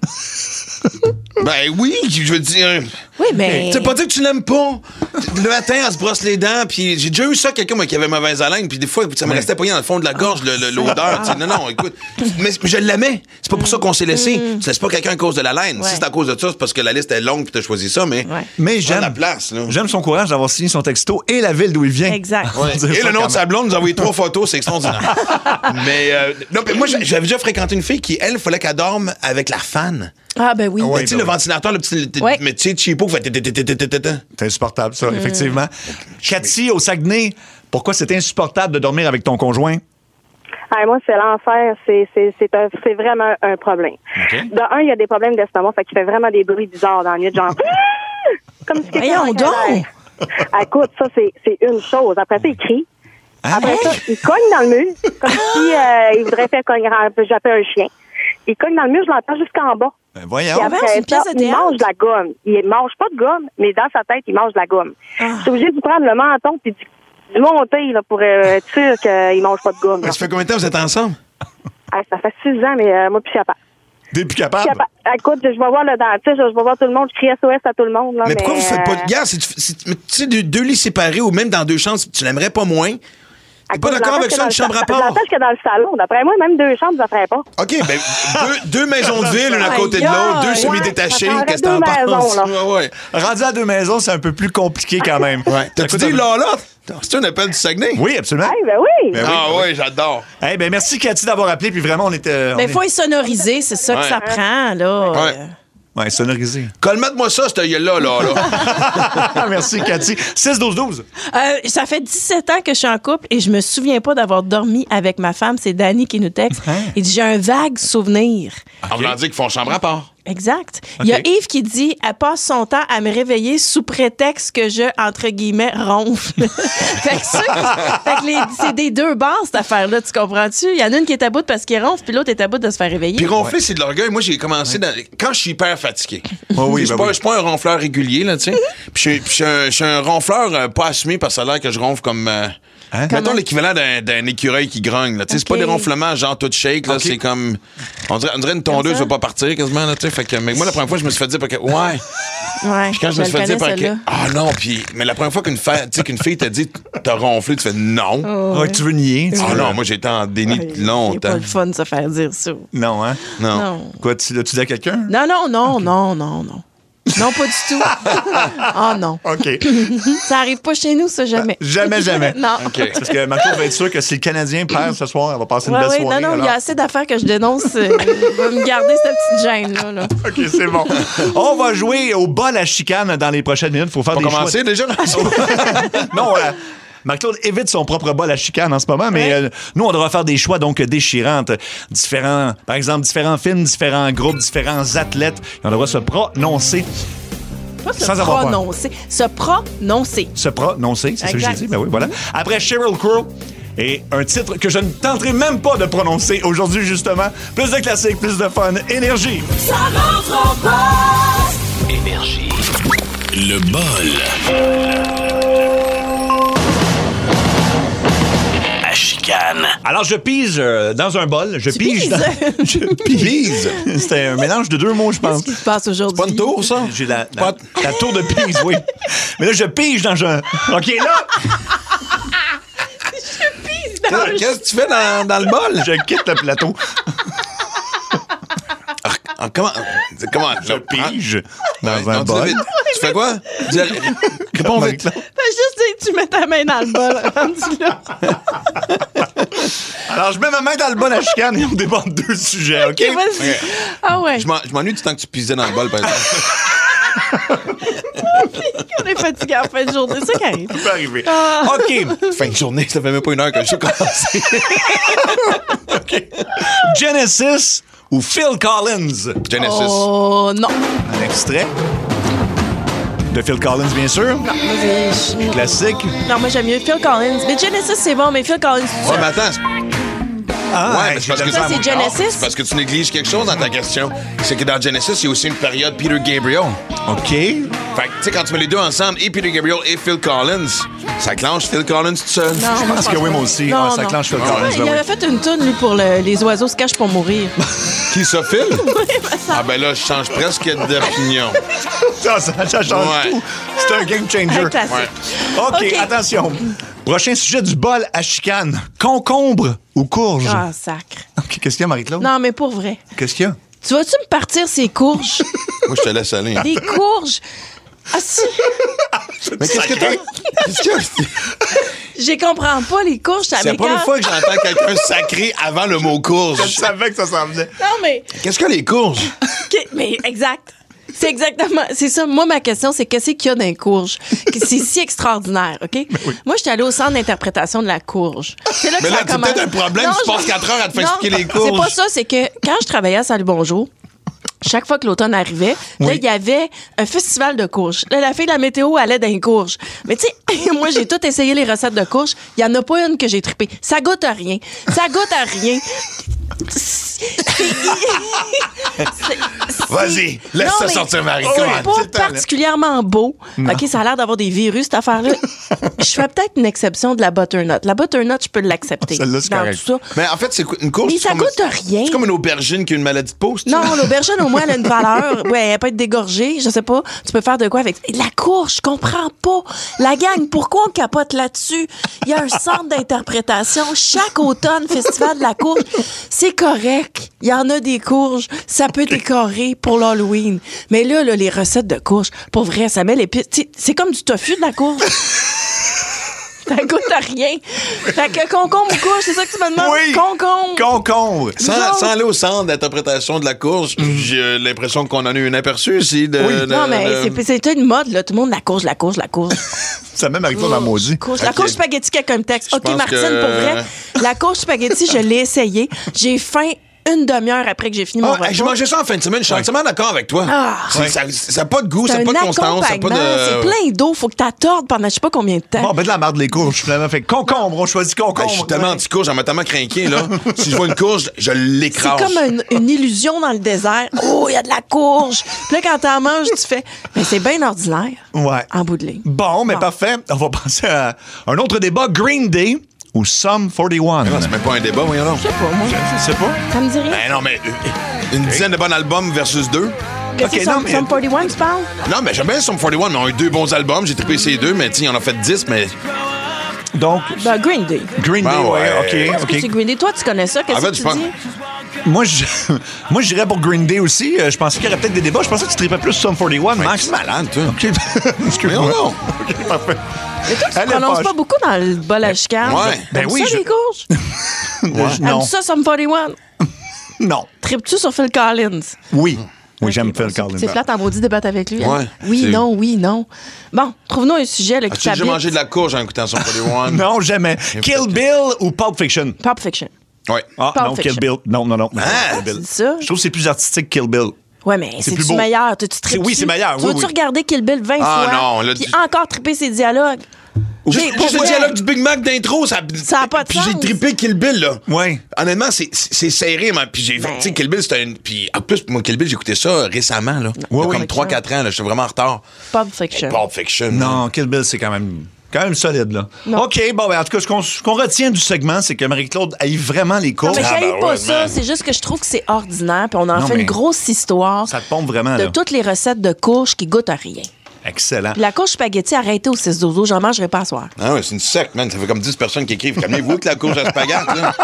Ben oui, je veux dire... Oui, mais. Tu sais, pas dire que tu l'aimes pas. Le matin, elle se brosse les dents, puis j'ai déjà eu ça, quelqu'un moi, qui avait mauvaise haleine, puis des fois, ça me restait poigné dans le fond de la gorge, le- le- l'odeur. tu sais. Non, non, écoute. Mais, mais je l'aimais. C'est pas pour ça qu'on s'est laissé. Tu laisses pas quelqu'un à cause de la laine. Ouais. Si c'est à cause de ça, c'est parce que la liste est longue, puis t'as choisi ça, mais. Ouais. Mais Prends j'aime la place, là. j'aime son courage d'avoir signé son texto et la ville d'où il vient. Exact. On va dire Et ça le nom quand de sa blonde, nous a envoyé trois photos, c'est extraordinaire. mais, euh, non, mais moi, j'avais déjà fréquenté une fille qui, elle, il fallait qu'elle dorme avec la fan. Ah, ben oui. Ouais. Tu sais, le ventilateur, le petit. Ouais. Mais tu sais, cheapo, qui fait. té- té- té- té- té- té- té- C'est insupportable, ça, Mm. effectivement. Cathy, au Saguenay, pourquoi c'est insupportable de dormir avec ton conjoint? Ah, moi, c'est l'enfer. C'est, c'est, c'est, un- c'est vraiment un problème. OK. De un, il y a des problèmes d'estomac, fait qu'il fait vraiment des bruits bizarres dans la nuit, genre. Comme si quelqu'un Voyons manquait donc! l'air. Ah, écoute, ça, c'est, c'est une chose. Après ça, il crie. Hein? Après ça, il cogne dans le mur, comme si euh, il voudrait faire cogner, japper un chien. Il cogne dans le mur, je l'entends jusqu'en bas. Ben, voyons. Puis c'est après une pièce ça, de il théâtre. mange de la gomme. Il mange pas de gomme, mais dans sa tête, il mange de la gomme. Ah. Je suis obligée de lui prendre le menton puis du, du monter là, pour euh, être sûr qu'il mange pas de gomme. là. Ça fait combien de temps que vous êtes ensemble? Ah, ça fait six ans, mais euh, moi, puis je suis capable. T'es plus Je suis capable? capable. Écoute, je vais voir le dentiste, je vais voir tout le monde, je crie S O S à tout le monde. Là, Mais pourquoi vous faites pas de euh, guerre? Tu sais, deux, deux lits séparés ou même dans deux chambres, tu l'aimerais pas moins? T'es pas écoute, d'accord avec je ça, une chambre à Je part? l'empêche que dans le salon. D'après moi, même deux chambres, ça ferait pas. OK, ben, deux, deux maisons de ville, une à côté de l'autre, deux Aïe, semi-détachées. ouais, ça Qu'est-ce que t'en prendrait deux penses? maisons, Ouais, ouais. Rendu à deux maisons, c'est un peu plus compliqué quand même. Ouais. T'as-tu dit là, là? C'est un appel du Saguenay? Oui, absolument. Hey, ben oui. Ben oui. Ah oui, j'adore. Eh ben, merci, Cathy, d'avoir appelé. Puis vraiment, on était. Mais on il faut y sonoriser, c'est ça que Ouais. ça prend, là. Ouais. Euh, est- Ouais, sonorisé. Colmate-moi ça, cette gueule-là, là. là. Merci, Cathy. six douze douze. Euh, ça fait dix-sept ans que je suis en couple et je me souviens pas d'avoir dormi avec ma femme. C'est Danny qui nous texte. Hein? Il dit, j'ai un vague souvenir. On me dit qu'ils font chambre à part. Exact. Il y a OK. Yves qui dit, elle passe son temps à me réveiller sous prétexte que je, entre guillemets, ronfle. fait que, ça, fait que les- c'est des deux bases, cette affaire-là, tu comprends-tu? Il y en a une qui est à bout parce qu'il ronfle, puis l'autre est à bout de se faire réveiller. Puis ronfler, c'est de l'orgueil. Moi, j'ai commencé dans... quand je suis hyper fatigué. Oh oui, je suis ben pas, oui. je suis pas un ronfleur régulier, là, tu sais. Puis je suis- puis je suis un, je suis un ronfleur euh, pas assumé parce que ça a l'air que je ronfle comme. euh, Hein? Mettons Comment? l'équivalent d'un, d'un écureuil qui grogne. Là. Tu sais, c'est pas OK. des ronflements genre tout shake. Là, OK. C'est comme. On dirait, on dirait une tondeuse ça? va pas partir quasiment. Là, tu sais. Fait que, mais moi, la première fois, je me suis fait dire. parce que- Ouais. Ouais, Puis quand je me suis fait le dire. connais, parce que- celle-là. Ah non, puis. Mais la première fois qu'une, fa- tu sais, qu'une fille t'a dit t'as ronflé, tu fais non. Oh, Ouais, tu veux nier? tu Ah veux- non, moi, j'étais en déni ouais, depuis c'est pas longtemps. le fun de se faire dire ça. Non, hein? Non. Non. Quoi, tu l'as-tu dit à quelqu'un? Non, non, non, non, non, non. Non, pas du tout. Ah non. OK. Ça arrive pas chez nous, ça, jamais. Jamais, jamais. Non. OK. Parce que Marco va être sûr que si le Canadien perd ce soir, elle va passer une Ouais, belle ouais, soirée. non, non, il y a alors. assez d'affaires que je dénonce. euh, Je vais me garder cette petite gêne-là. Là. OK, c'est bon. On va jouer au bol à chicane dans les prochaines minutes. Il faut faire On des va commencer choix. déjà? Non, euh, Marc-Claude évite son propre bol à chicane en ce moment, mais euh, nous, on devra faire des choix donc déchirantes. Différents, par exemple, différents films, différents groupes, différents athlètes. Et on devra se prononcer. Pas se Sans avoir peur. prononcer. Se prononcer. Se prononcer, c'est ça que j'ai Exact. dit? Ben oui, voilà. Après Sheryl Crow. Et un titre que je ne tenterai même pas de prononcer aujourd'hui, justement. Plus de classiques, plus de fun. Énergie. Ça rentre au poste. Énergie. Le bol. À chicane. Alors, je pige euh, dans un bol. Je Tu pige pises? dans... Je pige. C'était un mélange de deux mots, je pense. Qu'est-ce qui se passe aujourd'hui? Pas une tour, ça? J'ai la, la, Pas- la tour de pige, oui. Mais là, je pige dans un... OK, là, Qu'est-ce que tu fais dans, dans le bol? je quitte le plateau. Ah, comment? Comment? Je pige dans Ouais, un non, bol. dis-le vite. Tu fais quoi? Dis- Réponds vite. Fais juste dire que tu mets ta main dans le bol, rendu là. Alors, je mets ma main dans le bol à chicane et on déborde deux sujets, OK? OK, vas-y. Ok. Ah ouais. Je m'en- je m'ennuie du temps que tu pisais dans le bol, par exemple. On est fatigué en fin de journée, c'est ça qui arrive. Ça peut arriver. Ah. OK. Fin de journée, ça fait même pas une heure que le show commencé. OK. Genesis ou Phil Collins? Genesis. Oh non. Un extrait de Phil Collins, bien sûr. Non, vas-y. je- Classique. Non, moi j'aime mieux Phil Collins. Mais Genesis, c'est bon, mais Phil Collins, c'est Ouais, ça. mais attends. c'est- Ah, Ouais, mais c'est parce que Ça, c'est Genesis. C'est parce que tu négliges quelque chose dans ta question. C'est que dans Genesis, il y a aussi une période Peter Gabriel. OK. Fait que, tu sais, quand tu mets les deux ensemble, et Peter Gabriel et Phil Collins, ça clenche Phil Collins tout seul. Non, Je moi, pense que oui, moi aussi. Non, Ouais, ça non. clenche Phil Ouais, Collins. il ben avait oui. fait une toune, lui, pour le- les oiseaux se cachent pour mourir. Qui ça, Phil? Ah ben là, je change presque d'opinion. Ça, ça, ça change Ouais. tout. C'est un game changer. Un classique. Ouais. OK, OK. attention. Prochain sujet du bol à chicane. Concombre ou courge? Ah, sacre. OK, qu'est-ce qu'il y a, Marie-Claude? Non, mais pour vrai. Qu'est-ce qu'il y a? Tu vas-tu me partir ces courges? Moi, je te laisse aller. Des courges? Ah, si. Mais qu'est-ce que t'as? Qu'est-ce que Je comprends pas les courges, ça C'est la première m'écoeure. fois que j'entends quelqu'un sacré avant le mot courge. Je savais que ça s'en venait. Non, mais... Qu'est-ce que les courges? OK, mais exact. C'est exactement, c'est ça. Moi, ma question, c'est qu'est-ce qu'il y a dans les courges? Que C'est si extraordinaire, OK? Moi, j'étais allée au centre d'interprétation de la courge. C'est là que Mais ça là, a c'est commencé. peut-être un problème, Non, tu passes je- quatre heures à te faire Non, expliquer les C'est courges. pas ça, c'est que quand je travaillais à Salut Bonjour, chaque fois que l'automne arrivait, là, Oui. il y avait un festival de courges. Là, la fille de la météo allait dans les courges. Mais tu sais, moi, j'ai tout essayé les recettes de courges. Il y en a pas une que j'ai trippée. Ça goûte à rien. Ça goûte à rien. C'est- c'est- Vas-y, laisse Non, ça mais sortir, Marie. C'est Comment? pas c'est le temps, là. particulièrement beau. OK, ça a l'air d'avoir des virus, cette affaire-là. Je fais peut-être une exception de la butternut. La butternut, je peux l'accepter. Celle-là, c'est Dans correct. tout ça. Mais en fait, c'est quoi, une courge? Mais c'est ça comme- goûte rien. C'est comme une aubergine qui a une maladie de peau, c'est Non, ça? l'aubergine, au moins, elle a une valeur. Ouais, elle peut être dégorgée. Je sais pas. Tu peux faire de quoi avec. La courge, je comprends pas. La gang, pourquoi on capote là-dessus? Il y a un centre d'interprétation. Chaque automne, festival de la courge. C'est correct. Il y en a des courges. Ça peut décorer pour l'Halloween. Mais là, là, les recettes de courges, pour vrai, ça met les pi- tu sais, c'est comme du tofu de la courge. Ça goûte à rien. Fait que concombre ou courge, c'est ça que tu me demandes? Oui. Concombre. Concombre. Sans, Non. sans aller au centre d'interprétation de la courge, j'ai l'impression qu'on en a eu un aperçu ici. De, Oui. de- Non, mais de- c'est- c'était une mode, là. Tout le monde, la courge, la courge, la courge. Ça même arrive pas dans maudit. Courge. La Ok. courge spaghetti qui a comme texte. Je OK, pense Martine, que- pour vrai, la courge spaghetti, je l'ai essayé. J'ai faim une demi-heure après que j'ai fini mon Ah, repas. hey, j'ai mangé ça en fin de semaine. Je suis entièrement d'accord avec toi. Ah. C'est- Ça n'a pas de goût, C'est ça n'a un pas de constance, ça n'a pas accompagnement, c'est de. plein d'eau. Faut que tu attordes pendant je sais pas combien de temps. Bon, ben de la marde, les courges, finalement. Fait que concombre, on choisit Ben, concombre. je suis tellement anti-courge, j'en mets tellement craqué, là. Si je vois une courge, je C'est l'écrase. comme une, une illusion dans le désert. Oh, il y a de la courge. Puis là, quand t'en manges, tu fais. Mais c'est bien ordinaire. Ouais. En bout de ligne. Bon, mais Bon. parfait. On va passer à un autre débat. Green Day ou Sum quarante et un? Non, c'est même pas un débat, voyons donc. Je sais pas, moi. Je sais pas. Ça me dit rien. Ben non, mais euh, une dizaine de bons albums versus deux. Que ok, c'est non, Sum mais- Sum quarante et un, tu parles? Non, mais j'aime bien Sum quarante et un, mais on a eu deux bons albums. J'ai trippé ces deux, mais tiens, ils en ont fait dix, mais. Donc, Ben, Green Day. Green Day, Ben ouais, ouais. OK, Est-ce que c'est OK. Green Day? Toi, tu connais ça? Qu'est-ce En fait, que je tu pense- dis? Moi, je, moi, j'irais pour Green Day aussi. Euh, Je pensais qu'il y aurait peut-être des débats. Je pensais que tu tripais plus Sum quarante et un, Max. C'est malade, toi. OK. Excuse-moi. Mais non, non. OK, parfait. Mais toi, tu Elle est prononces fâche. pas beaucoup dans le bol à chicane. Ouais. Ben T'aimes oui, ça, je- les courges? Euh, Non. Aimes-tu ça, Sum quarante et un? Non. Tripes-tu sur Phil Collins? Oui. Oui, j'aime Ok, Phil bon, c'est- Collins. C'est flat en maudit débattre avec lui. hein? Ouais, Oui, c'est- non, oui, non. Bon, trouve-nous un sujet là, qui As-tu déjà t'habite. mangé de la courge en écoutant Sum quarante et un? Non, jamais. Kill Bill ou Pulp Fiction? Pulp Fiction. Ouais. Ah, Pulp non, Fiction. Kill Bill. Non, non, non. Ah, Kill Bill. tu dis ça? Je trouve que c'est plus artistique Kill Bill. Ouais, mais C'est c'est plus tu beau. meilleur. Tu, tu tripes C'est- oui, c'est meilleur, Tu oui, veux-tu oui. regarder Kill Bill vingt Ah, fois? non, là, Puis tu- encore triper ses dialogues. Juste, Mais pour juste le vrai, dialogue du Big Mac d'intro, ça. Ça a pas de Puis sens. j'ai trippé Kill Bill, là. Ouais. Honnêtement, c'est, c'est serré, man. Puis j'ai fait, Ben. tu sais, Kill Bill, c'était une. Puis en plus, moi, Kill Bill, j'ai écouté ça récemment, là. Il y a oui. comme trois quatre ans, là. J'étais vraiment en retard. Pulp Fiction. Pulp Fiction. Non, Kill Bill, c'est quand même, quand même solide, là. Non. OK, bon, ben, en tout cas, ce qu'on, ce qu'on retient du segment, c'est que Marie-Claude haït vraiment les Non, courses. mais Ah, j'haïs ben pas ouais, ça. man. C'est juste que je trouve que c'est ordinaire. Puis on en Non, fait mais une grosse histoire Ça te pompe vraiment, de là. toutes les recettes de courges qui goûtent à rien. Excellent. Puis la courge spaghetti, arrêtez au six douze. J'en mangerai pas à soir. Ah ouais, c'est une secte, man. Ça fait comme dix personnes qui écrivent. Calmez-vous que la courge à spaghetti, là.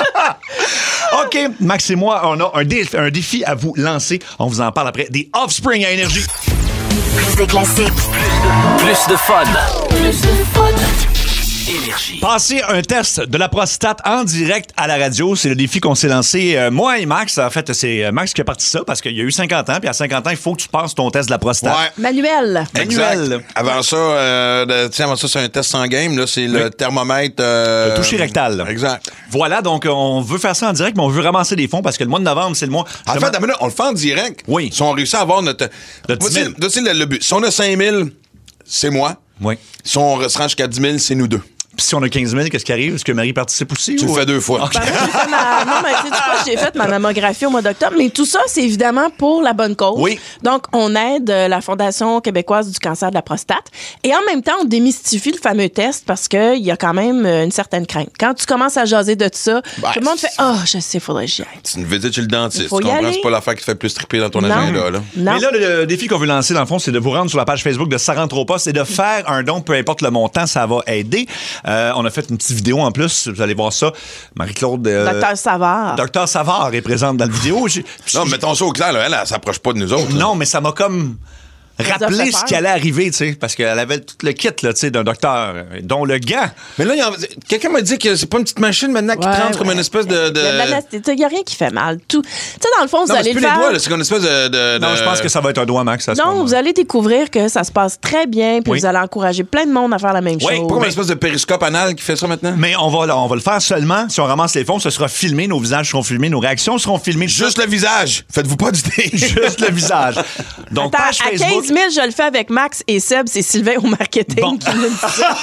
OK, Max et moi, on a un, dé- un défi à vous lancer. On vous en parle après. Des Offspring à Énergie. Plus de classiques. Plus de fun. Plus de fun. Énergie. Passer un test de la prostate en direct à la radio, c'est le défi qu'on s'est lancé, euh, moi et Max. En fait, c'est Max qui a parti ça parce qu'il y a eu cinquante ans, puis à cinquante ans, il faut que tu passes ton test de la prostate. Ouais. Manuel. Manuel. Exact. Avant ça, euh, de- tu sais, avant ça, c'est un test sans game. Là, c'est le Oui. thermomètre. euh, Le toucher rectal. Exact. Voilà, donc on veut faire ça en direct, mais on veut ramasser des fonds parce que le mois de novembre, c'est le mois... En fait, d'abord, on le fait en direct. Oui. Si on réussit à avoir notre. De dix mille. Tu sais, le, le but. Si on a cinq mille, c'est moi. Oui. Si on se rend jusqu'à dix mille, c'est nous deux. Puis si on a quinze mille, qu'est-ce qui arrive? Est-ce que Marie participe aussi? Tu ou... le fais deux fois. OK. Ben, moi, j'ai fait ma... Non, mais tu sais quoi, j'ai fait ma mammographie au mois d'octobre, mais tout ça, c'est évidemment pour la bonne cause. Oui. Donc, on aide euh, la Fondation québécoise du cancer de la prostate. Et en même temps, on démystifie le fameux test parce qu'il y a quand même euh, une certaine crainte. Quand tu commences à jaser de ça, Ben, tout le monde fait « Ah, oh, je sais, faudrait que j'y aille. C'est une visite chez le dentiste. Faut Tu y comprends? aller. C'est pas l'affaire qui te fait plus triper dans ton Non. agenda, là. » Non. Mais là, le défi qu'on veut lancer, dans le fond, c'est de vous rendre sur la page Facebook de Ça rentre au poste et de faire un don, peu importe le montant, ça va aider. Euh, on a fait une petite vidéo en plus, vous allez voir ça. Marie-Claude... euh, Docteur Savard. Docteur Savard est présente dans la vidéo. J'ai- Non, mettons ça au clair, là. Elle, elle s'approche pas de nous autres. là. Non, mais ça m'a comme Ça rappelé fait ce peur. qui allait arriver, tu sais, parce qu'elle avait tout le kit, là, tu sais, d'un docteur, euh, dont le gant. Mais là, il y en- quelqu'un m'a dit que c'est pas une petite machine maintenant qui Ouais, te rentre comme ouais. une espèce de. de... Il y a de l'anesthésie. Il n'y a rien qui fait mal. Tout... Tu sais, dans le fond, vous Non, mais allez c'est le plus les faire... doigts, là. C'est comme une espèce de. de- Non, de- je pense que ça va être un doigt, Max. à ce Non, moment-là. vous allez découvrir que ça se passe très bien, puis Oui. vous allez encourager plein de monde à faire la même Oui, chose. Pas comme une espèce de périscope anal qui fait ça maintenant? Mais on va, on va le faire seulement si on ramasse les fonds. Ce sera filmé, nos visages seront filmés, nos réactions seront filmées. Juste le visage. Faites-vous pas d'idée. Juste le visage. Donc, Attends, page à Facebook. quinze mille, je le fais avec Max et Seb, c'est Sylvain au marketing Bon. qui me dit ça.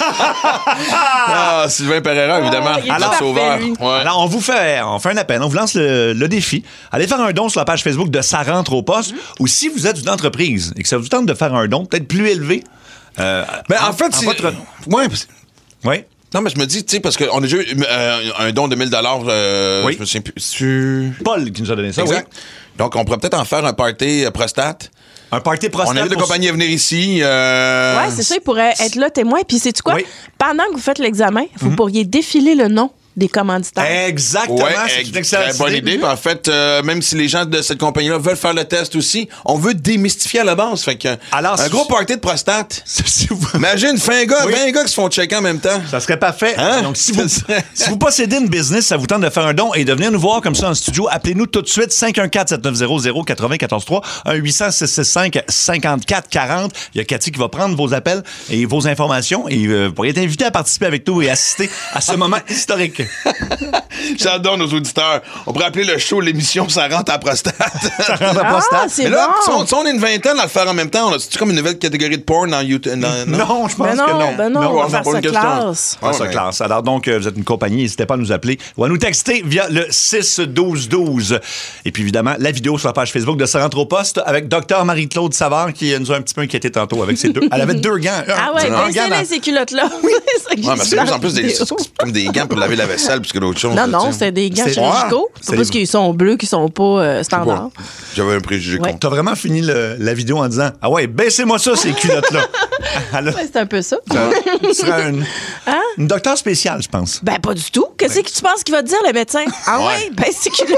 Ah, Sylvain Pereira, évidemment. Ah, il est Alors, parfait, sauveur. lui. Ouais. Alors, on vous fait, on fait un appel, on vous lance le, le défi. Allez faire un don sur la page Facebook de Ça rentre au poste. Ou si vous êtes une entreprise et que ça vous tente de faire un don peut-être plus élevé. euh, Ben, en fait, c'est. votre- Ouais, parce- Oui. Non, mais je me dis, tu sais, parce qu'on a déjà eu euh, un don de mille dollars. Euh, Oui. Je me souviens plus. Tu- Paul qui nous a donné ça. Exact. Oui. Donc, on pourrait peut-être en faire un party euh, prostate. Un party prostate. On invite des pour- compagnies à venir ici. euh, Ouais, c'est ça, il pourrait être là témoin. Puis, sais-tu quoi? Oui. Pendant que vous faites l'examen, vous pourriez défiler le nom des commanditaires. Exactement. Ouais, c'est ex- une excellente très bonne idée. Puis en fait, euh, même si les gens de cette compagnie-là veulent faire le test aussi, on veut démystifier à la base. Fait que, Alors, un si- gros party de prostate. Si vous- Imagine, vingt gars, Oui. vingt gars qui se font checker en même temps. Ça serait parfait. Hein? Donc, si vous, Ça serait- si vous possédez une business, ça vous tente de faire un don et de venir nous voir comme ça en studio, appelez-nous tout de suite cinq un quatre, sept neuf zéro, zéro quatre zéro un quatre trois, un huit cents, six six cinq, cinq quatre quatre zéro. Il y a Cathy qui va prendre vos appels et vos informations et euh, vous pourriez être invité à participer avec nous et assister à ce moment historique. J'adore nos auditeurs. On pourrait appeler le show l'émission Ça rentre à la prostate. Ça rentre à Ah, prostate. c'est Mais là, bon. si on, si on est une vingtaine à le faire en même temps, c'est comme une nouvelle catégorie de porn dans YouTube. dans- non? Non, je pense Ben non, que non. ben non, on va non, faire pas ça une question. classe. Ah, ça Ouais, classe. Alors donc, euh, vous êtes une compagnie, n'hésitez pas à nous appeler ou à nous texter via le six douze douze. Et puis évidemment, la vidéo sur la page Facebook de Ça rentre au poste avec Docteur Marie-Claude Savard qui nous a un petit peu inquiété tantôt avec ses deux. Elle avait deux gants. Un- Ah ouais, un baissez gant dans- les ces culottes-là. Oui, c'est ça que Ouais, j'ai mais dit c'est dans plus en plus la des, vidéo. c'est comme des gants pour laver la vaisselle plus que d'autres choses. Non, là, non, tu sais. c'est des gants C'est- chirurgicaux. C'est C'est pas parce des- qu'ils sont bleus qu'ils sont pas euh, standards. J'avais un préjugé Ouais. con. T'as vraiment fini le- la vidéo en disant ah ouais, baissez-moi ça ces culottes-là. Elle a- Ouais, c'est un peu ça. Tu serais une, Hein? une docteur spéciale, je pense. Ben, pas du tout. Qu'est-ce que tu penses qu'il va te dire, le médecin? Ah ouais, Ouais. ben, c'est culottes.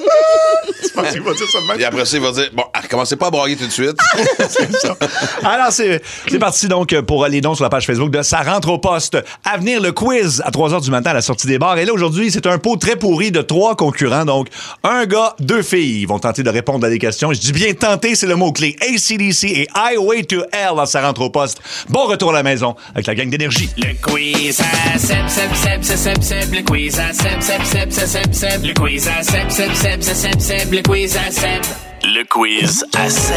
Je pense qu'il va dire ça de même. Et après ça, il va dire bon, ah, recommencez pas à brailler tout de suite. C'est ça. Alors, c'est c'est parti donc pour les dons sur la page Facebook de Ça rentre au poste. À venir, le quiz à trois heures du matin à la sortie des bars. Et là, aujourd'hui, c'est un pot très pourri de trois concurrents. Donc, un gars, deux filles. Ils vont tenter de répondre à des questions. Je dis bien tenter, c'est le mot-clé. A C D C et Highway to Hell dans Ça rentre au poste. Bon retour à la maison avec la gang d'énergie. Le quiz à Seb, Seb, Seb, Seb, Seb, Seb. Le quiz à Seb, Seb, Seb, Seb, Seb, Seb. Le quiz à Seb, Seb, Seb, Seb, Seb, Seb. Le quiz à Seb. Le quiz à Seb.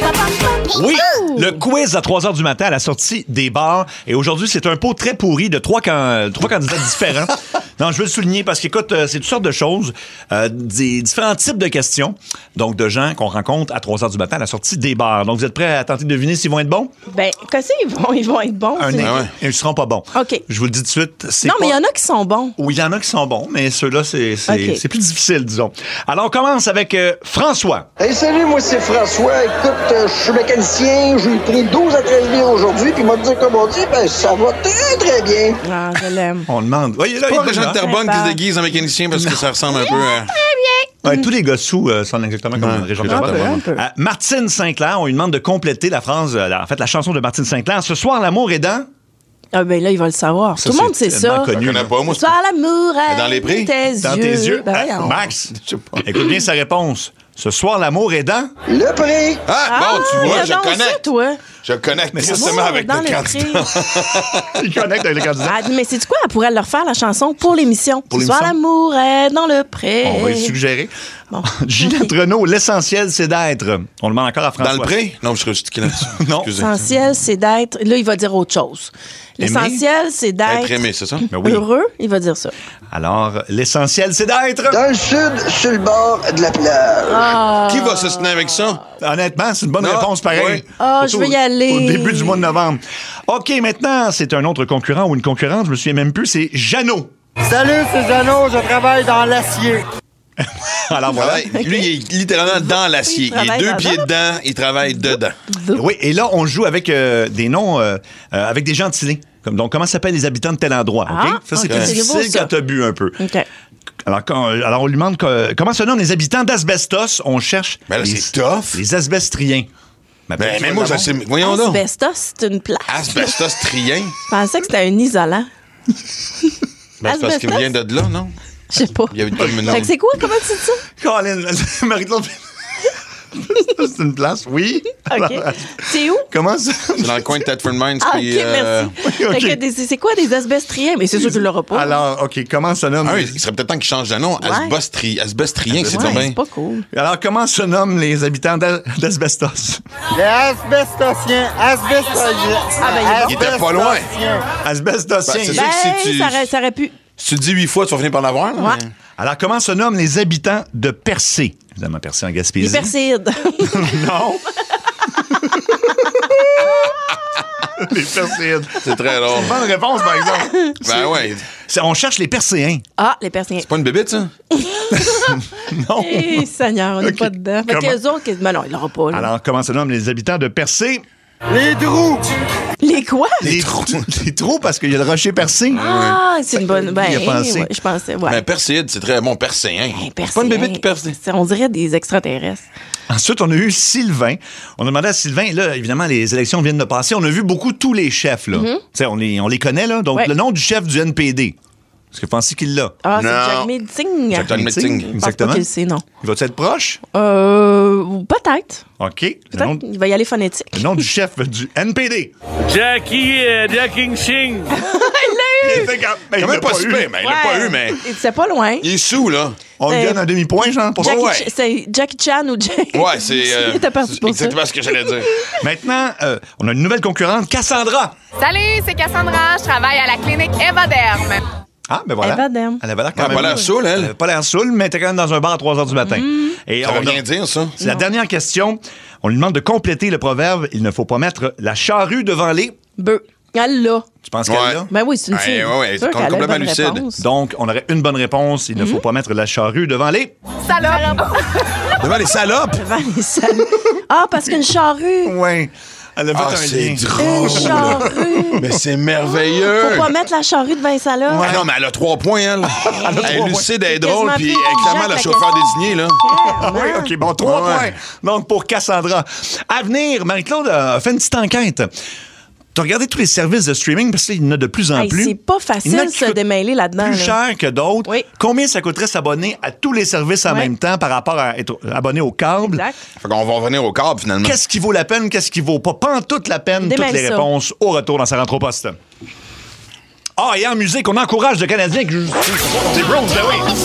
Oui, le quiz à trois heures du matin à la sortie des bars. Et aujourd'hui, c'est un pot très pourri de trois, can- trois candidats différents. Non, je veux le souligner parce qu'écoute, euh, c'est toutes sortes de choses, euh, des différents types de questions, donc de gens qu'on rencontre à trois heures du matin à la sortie des bars. Donc, vous êtes prêts à tenter de deviner s'ils vont être bons? Ben, qu'est-ce qu'ils vont, ils vont être bons. Un, c'est- ah ouais. Ils seront pas bons. OK. Je vous le dis tout de suite. c'est Non, pas... mais il y en a qui sont bons. Oui, il y en a qui sont bons, mais ceux-là, c'est, c'est, OK. c'est plus difficile, disons. Alors, on commence avec euh, François. Hey, salut, moi c'est François. Écoute, euh, je suis mécanicien, j'ai pris douze à treize livres aujourd'hui, puis m'a dit comme on dit, ben ça va très très bien. Ah, je l'aime. On demande. Oui, il est là, C'est il pas est les gens là. de Terrebonne qui se Sympa. déguisent en mécanicien parce que ça ressemble un peu à... Ouais, tous les gars sous euh, sont exactement comme Ouais, une région de un peu, Terrebonne. un peu. Euh, Martine Sinclair, on lui demande de compléter la phrase, euh, en fait, la chanson de Martine Sinclair. Ce soir, l'amour est dans... Ah, ben là, il va le savoir. Ça, Tout le monde c'est sait tellement ça. connu. Je connais pas, moi. Ce soir, l'amour est Dans les prés? tes Dans tes yeux. Ben, Ah, voyons. Max, écoute bien sa réponse. Ce soir, l'amour est dans... Le prix. Ah, bon, tu vois, je j'adore connais. ça, toi. Je connecte c'est justement L'amour avec dans le le candidat. Il connecte avec le candidat. Ah, mais c'est quoi? Elle pourrait leur faire la chanson pour l'émission. Pour Ce soir, l'émission? l'amour est dans le pré. On va y suggérer. Bon. Ginette Renault, l'essentiel, c'est d'être... On le demande encore à François. Dans le pré? Non, je serais stické là-dessus. Non. Excusez. L'essentiel, c'est d'être. Là, il va dire autre chose. L'essentiel, c'est d'être. Être aimé, c'est ça? Ben oui. Heureux, il va dire ça. Alors, l'essentiel, c'est d'être... Dans le sud, sur le bord de la plage. Ah, Qui va se avec ça? Honnêtement, c'est une bonne Non. réponse, pareil. Oui. Ah, Surtout je veux y aller. Au début du mois de novembre. OK, maintenant, c'est un autre concurrent ou une concurrente, je me souviens même plus, c'est Jeannot. Salut, c'est Jeannot, je travaille dans l'acier. Alors voilà. Ouais, lui, il est littéralement dans l'acier. Il Il est travaille deux dans- pieds dedans, il travaille dedans. Oui, et là, on joue avec euh, des noms, euh, euh, avec des gentilés. Comme, donc, comment s'appellent les habitants de tel endroit? OK? Ah, ça, c'est OK, plus c'est nouveau, difficile ça. quand t'as bu un peu. OK. Alors, quand- alors, on lui demande que- comment se nomment les habitants d'Asbestos. On cherche Ben là, les, c'est tough. les asbestriens. Ben, mais moi, je sais. Voyons donc. Asbestos, c'est une place. Asbestos trien. Je pensais que c'était un isolant. Ben, c'est parce qu'il Asbestos? vient de là, non? Je sais pas. Il y avait comme une Fait que c'est quoi? Comment tu dis ça? Colin, Marie-Claude. c'est une place, oui. OK. C'est où? Comment ça? C'est dans le coin de Thetford Mines. Ah, OK, puis, euh, merci. OK. Fait que des- c'est quoi des asbestriens? Mais c'est sûr que tu l'auras pas. Alors, OK, comment se nomme? Ah oui, il serait peut-être temps qu'il change de nom. Ouais. Asbestri- Asbestrien, c'est Ouais, donc bien. c'est pas cool. Alors, comment se nomment les habitants d'A- d'Asbestos? Les asbestosiens, asbestosiens. Ah, ben, il est bon. Il était pas loin. Asbestosiens. Ben, c'est Ben, sûr que si tu- ça, aurait, ça aurait pu. Si tu dis huit fois, tu vas finir par l'avoir. là, Ouais. mais- Alors, comment se nomment les habitants de Percé? Évidemment, Percé en Les Gaspésie. persides. Non. les Perséides. C'est très drôle. Bonne réponse, par exemple. Ben ouais. C'est- on cherche les Perséens. Ah, les persiens. C'est pas une bébite, ça? Non. Eh, Seigneur, on n'est OK. pas dedans. Fait Comment? que les autres, ben non, il l'aura pas. Là. Alors, comment se nomment les habitants de Percé? Les drous. Les quoi? Les trous. Les trous, parce qu'il y a le rocher percé. Ah, c'est une bonne. Ben, Il a pensé. ouais, je pensais, ouais. Ben, perséide, c'est très bon. Perséen. Hey, C'est pas une bébite qui perce. C'est- On dirait des extraterrestres. Ensuite, on a eu Sylvain. On a demandé à Sylvain, là, évidemment, les élections viennent de passer. On a vu beaucoup tous les chefs, là. Tu sais, on, les- on les connaît, là. Donc, Ouais. le nom du chef du N P D. Est-ce que vous pensez qu'il l'a? Ah, c'est Non. Jack Meeting. Jack Meeting. Je pense pas Exactement. qu'il le sait, non. Il va-tu être proche? Euh, peut-être. OK. Le Peut-être. nom, Il va y aller phonétique. le nom du chef du N P D. Jackie, euh, Jackie Ching. Il était quand Quand même pas super, mais il l'a pas eu, mais. C'est pas loin. Il est sous, là. On lui Euh, donne un demi-point, genre, pour ça? Jackie ouais. Ch- C'est Jackie Chan ou Jackie. Ouais, c'est. euh, T'es parti pour ça. exactement ce que j'allais dire. Maintenant, euh, on a une nouvelle concurrente, Cassandra. Salut, c'est Cassandra. Je travaille à la clinique Evaderne. Ah, ben voilà. Evaderne. Elle avait l'air quand Elle a même... pas l'air saoule, elle. Elle avait pas l'air saoule, mais elle était quand même dans un bar à trois heures du matin. Et Ça on veut a- rien dire, ça. C'est la dernière question. On lui demande de compléter le proverbe. Il ne faut pas mettre la charrue devant les... Bœuf. Elle l'a. Tu penses Ouais. qu'elle l'a? Ben oui, c'est une Ouais, fille. ouais, ouais, Sûr c'est qu'elle a une complètement bonne lucide. réponse. Donc, on aurait une bonne réponse. Il ne faut pas mettre la charrue devant les... Salope. Devant les salopes. Devant les salles. Ah, parce qu'une charrue. Oui. Elle a fait Ah, un c'est lien. drôle. Une charrue. Mais c'est merveilleux. Faut pas mettre la charrue devant les salopes. Ah non, mais elle a trois points, elle. Elle est lucide, elle est drôle, Quasiment puis plus elle est clairement intelligente, la la chauffeur question. désigné, là. Ah oui, OK, bon, trois Ouais. points. Donc, pour Cassandra. À venir, Marie-Claude a fait une petite enquête. Tu as regardé tous les services de streaming, parce qu'il y en a de plus en Hey, plus. c'est pas Il y en a facile de qui se coûtent démêler là-dedans. plus là. cher que d'autres. Oui. Combien ça coûterait s'abonner à tous les services en Ouais. même temps par rapport à être abonné au câble? Exact. Fait qu'on va revenir au câble, finalement. Qu'est-ce qui vaut la peine, qu'est-ce qui vaut pas? Pas en toute la peine, Démêle toutes les ça. réponses au retour dans sa rentre au poste. Ah, et en musique, on encourage le Canadien qui joue. C'est Browns, ben oui.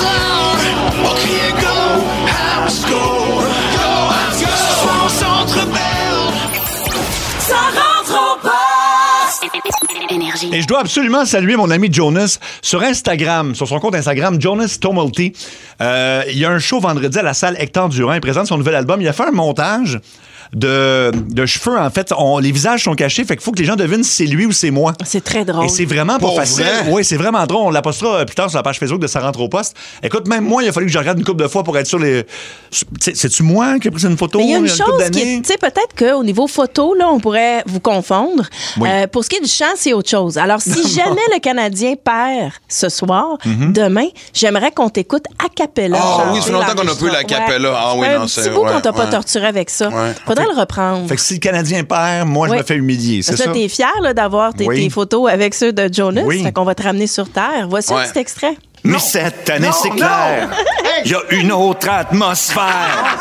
Ça rentre au poste. Énergie. Et je dois absolument saluer mon ami Jonas sur Instagram, sur son compte Instagram, Jonas Tumulty. Euh, il y a un show vendredi à la salle Hector Durand. Il présente son nouvel album. Il a fait un montage de, de cheveux. En fait, on, les visages sont cachés. Fait qu'il faut que les gens devinent si c'est lui ou c'est moi. C'est très drôle. Et c'est vraiment pas Pour facile. vrai? Oui, c'est vraiment drôle. On la postera plus tard sur la page Facebook de Ça rentre au poste. Écoute, même moi, il a fallu que je regarde une couple de fois pour être sûr les. C'est- C'est-tu moi qui ai pris une photo Mais il y a une il y a une couple chose qui d'années? est, tu sais, peut-être qu'au niveau photo, là, on pourrait vous confondre. Oui. Euh, pour ce qui est du chant, c'est autre chose. Alors, si jamais le Canadien perd ce soir, Mhm. demain, j'aimerais qu'on t'écoute a cappella. Ah chanter oui, ça fait longtemps qu'on n'a plus la cappella. Ah oui, non, un c'est- petit bout ouais, qu'on t'a pas ouais. torturé avec ça. Ouais. Faudrait le reprendre. Fait que si le Canadien perd, moi, je Oui. me fais humilier, c'est Parce que ça? là, t'es fier là, d'avoir tes, Oui. tes photos avec ceux de Jonas. Oui. Fait qu'on va te ramener sur Terre. Voici Ouais. un petit extrait. Mais cette année, c'est clair. Il y a une autre atmosphère.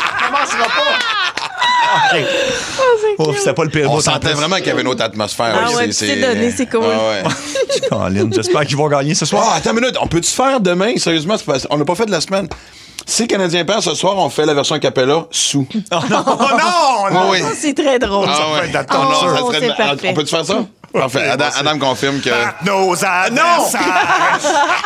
OK. Oh, c'était pas le pire On mot, sentait en plus. vraiment qu'il y avait une autre atmosphère. Ah ouais, puis c'est donné, c'est cool. Ah ouais. Colin, j'espère qu'ils vont gagner ce soir. Ah, attends une minute, on peut-tu faire demain? Sérieusement, c'est pas- on n'a pas fait de la semaine. Si le Canadien perd ce soir, on fait la version a cappella sous. Oh non, oh non, non. Oui. Oh, c'est très drôle. Ah ouais. peut être la Oh, non, torture. ça serait C'est de- parfait. On peut-tu faire ça? Parfait. Adam, Adam confirme que. Nos adversaires.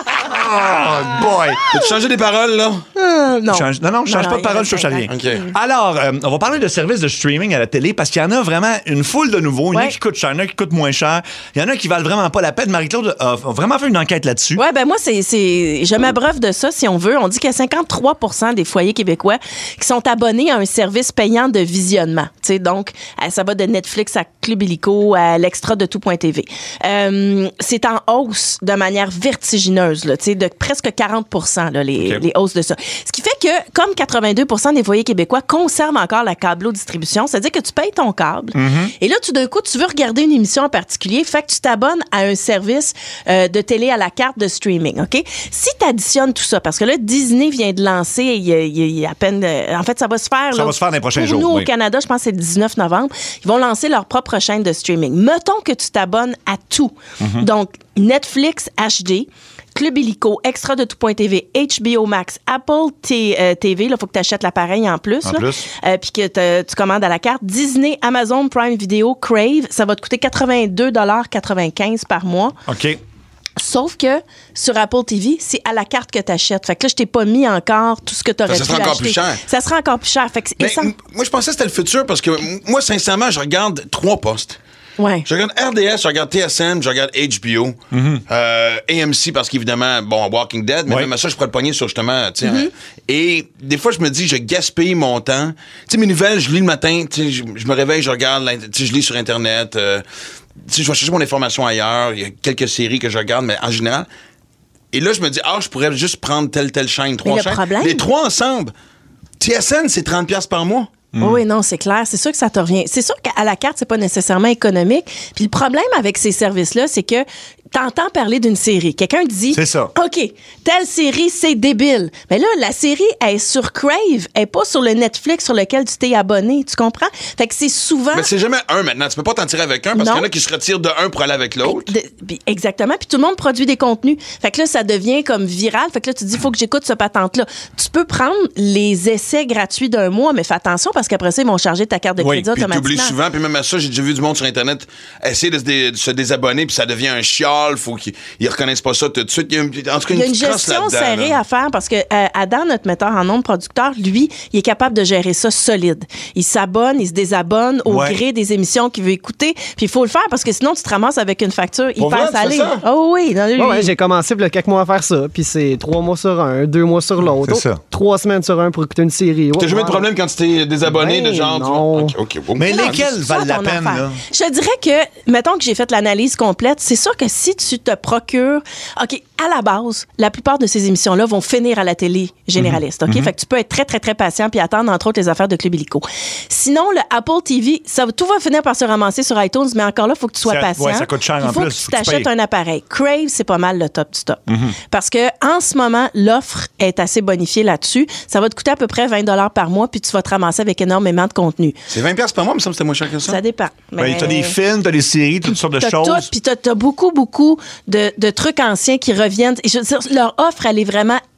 Oh boy. Peux-tu changer des paroles, là? Euh, non. Change- non, non, je change Non, pas de non, parole, il je touche à rien. OK. Alors, euh, on va parler de services de streaming à la télé parce qu'il y en a vraiment une foule de nouveaux. Il y en a Ouais. qui coûtent cher, il y en a qui coûtent moins cher. Il y en a qui valent vraiment pas la peine. Marie-Claude a a vraiment fait une enquête là-dessus. Ouais, ben moi, c'est, c'est, je m'abreuve de ça, si on veut. On dit qu'il y a cinquante-trois pour cent des foyers québécois qui sont abonnés à un service payant de visionnement. Tu sais, donc, euh, ça va de Netflix à Club Illico à l'extra de tout.tv. Euh, c'est en hausse de manière vertigineuse, là, tu sais, de presque quarante pour cent, là, les, OK. les hausses de ça. Ce qui fait que, comme quatre-vingt-deux pour cent des foyers québécois conservent encore la câblo-distribution, c'est-à-dire que tu payes ton câble, et là, tout d'un coup, tu veux regarder une émission en particulier, fait que tu t'abonnes à un service euh, de télé à la carte de streaming, OK? Si tu additionnes tout ça, parce que là, Disney vient de lancer, il y a, il y a- il y a à peine... euh, en fait, ça va se faire... Ça là, va se faire dans les prochains pour jours, nous, oui. au Canada, je pense que c'est le dix-neuf novembre, ils vont lancer leur propre chaîne de streaming. Mettons que tu t'abonnes à tout. Mhm. Donc, Netflix H D, Club Illico, Extra de tout.tv, H B O Max, Apple T- euh, T V, il faut que tu achètes l'appareil en plus. En là. plus. Euh, puis que te- tu commandes à la carte. Disney, Amazon Prime Video, Crave, ça va te coûter quatre-vingt-deux quatre-vingt-quinze par mois. OK. Sauf que sur Apple T V, c'est à la carte que tu achètes. Fait que là, je t'ai pas mis encore tout ce que tu aurais Ça pu sera encore acheter. plus cher. Ça sera encore plus cher. Fait que, et Mais, ça- m- moi, je pensais que c'était le futur parce que m- moi, sincèrement, je regarde trois postes. Ouais. Je regarde R D S, je regarde T S N, je regarde H B O, euh, A M C parce qu'évidemment, bon, Walking Dead, mais Ouais. même à ça, je pourrais le pogner sur justement, tu sais. Mm-hmm. hein. Et des fois, je me dis, je gaspille mon temps. Tu sais, mes nouvelles, je lis le matin, tu sais, je, je me réveille, je regarde, l'in- tu sais, je lis sur Internet, euh, tu sais, je vais chercher mon information ailleurs. Il y a quelques séries que je regarde, mais en général. Et là, je me dis, ah, je pourrais juste prendre telle, telle chaîne, trois le chaînes. problème- Les trois ensemble. T S N, c'est trente dollars par mois. Oui, oui, non, c'est clair. C'est sûr que ça te revient. C'est sûr qu'à la carte, c'est pas nécessairement économique. Puis le problème avec ces services-là, c'est que t'entends parler d'une série. Quelqu'un dit... C'est ça. OK, telle série, c'est débile. Mais là, la série, elle est sur Crave, elle est pas sur le Netflix sur lequel tu t'es abonné. Tu comprends? Fait que c'est souvent... Mais c'est jamais un maintenant. Tu peux pas t'en tirer avec un parce Non. qu'il y en a qui se retirent de un pour aller avec l'autre. De- puis exactement. Puis tout le monde produit des contenus. Fait que là, ça devient comme viral. Fait que là, tu te dis, il faut que j'écoute ce patente-là. Tu peux prendre les essais gratuits d'un mois, mais fais attention parce qu'après ça, ils vont charger ta carte de Oui, crédit Puis t'oublies automatiquement. souvent, puis même à ça, j'ai déjà vu du monde sur Internet essayer de se, dé- de se désabonner, puis ça devient un chial, faut qu'ils ils reconnaissent pas ça tout de suite. Il y a, une- en tout cas, Il y a une petite crosse gestion là-dedans, serrée là. à faire parce que euh, Adam, notre metteur en nombre producteur, lui, il est capable de gérer ça solide. Il s'abonne, il se désabonne au Ouais. gré des émissions qu'il veut écouter. Puis il faut le faire parce que sinon, tu te ramasses avec une facture Pour hyper vrai, tu fais salée. ça? Oh oui, non, lui, Ouais, ouais, j'ai commencé il y a quelques mois à faire ça. Puis c'est trois mois sur un, deux mois sur l'autre. C'est ça. Trois semaines sur un pour écouter une série. T'as Ouais, jamais eu de ouais. problème quand tu t'es désabonné Ben de genre. tu non. vois? OK, OK, bon. Mais Non, lesquels c'est ça valent la ton peine, affaire. là? Je te dirais que, mettons que j'ai fait l'analyse complète, c'est sûr que si tu te procures... OK, à la base, la plupart de ces émissions-là vont finir à la télé généraliste, OK? Fait que tu peux être très, très, très patient puis attendre, entre autres, les affaires de Club Illico. Sinon, le Apple T V, ça, va- tout va finir par se ramasser sur iTunes, mais encore là, il faut que tu sois Ça- patient. ouais, ça coûte cher Il en faut plus, que faut tu que tu t'achètes payes. un appareil. Crave, c'est pas mal le top du top. Parce que en ce moment, l'offre est assez bonifiée là-dessus. Ça va te coûter à peu près vingt dollars par mois, puis tu vas te ramasser avec énormément de contenu. C'est vingt dollars par mois, mais ça me semble que c'était moins cher que ça. Ça dépend. Ben, Mais- t'as des films, t'as des séries, toutes sortes de T'as choses. tout, puis t'as, t'as beaucoup, beaucoup de, de trucs anciens qui reviennent. Et je veux dire, leur offre, elle est vraiment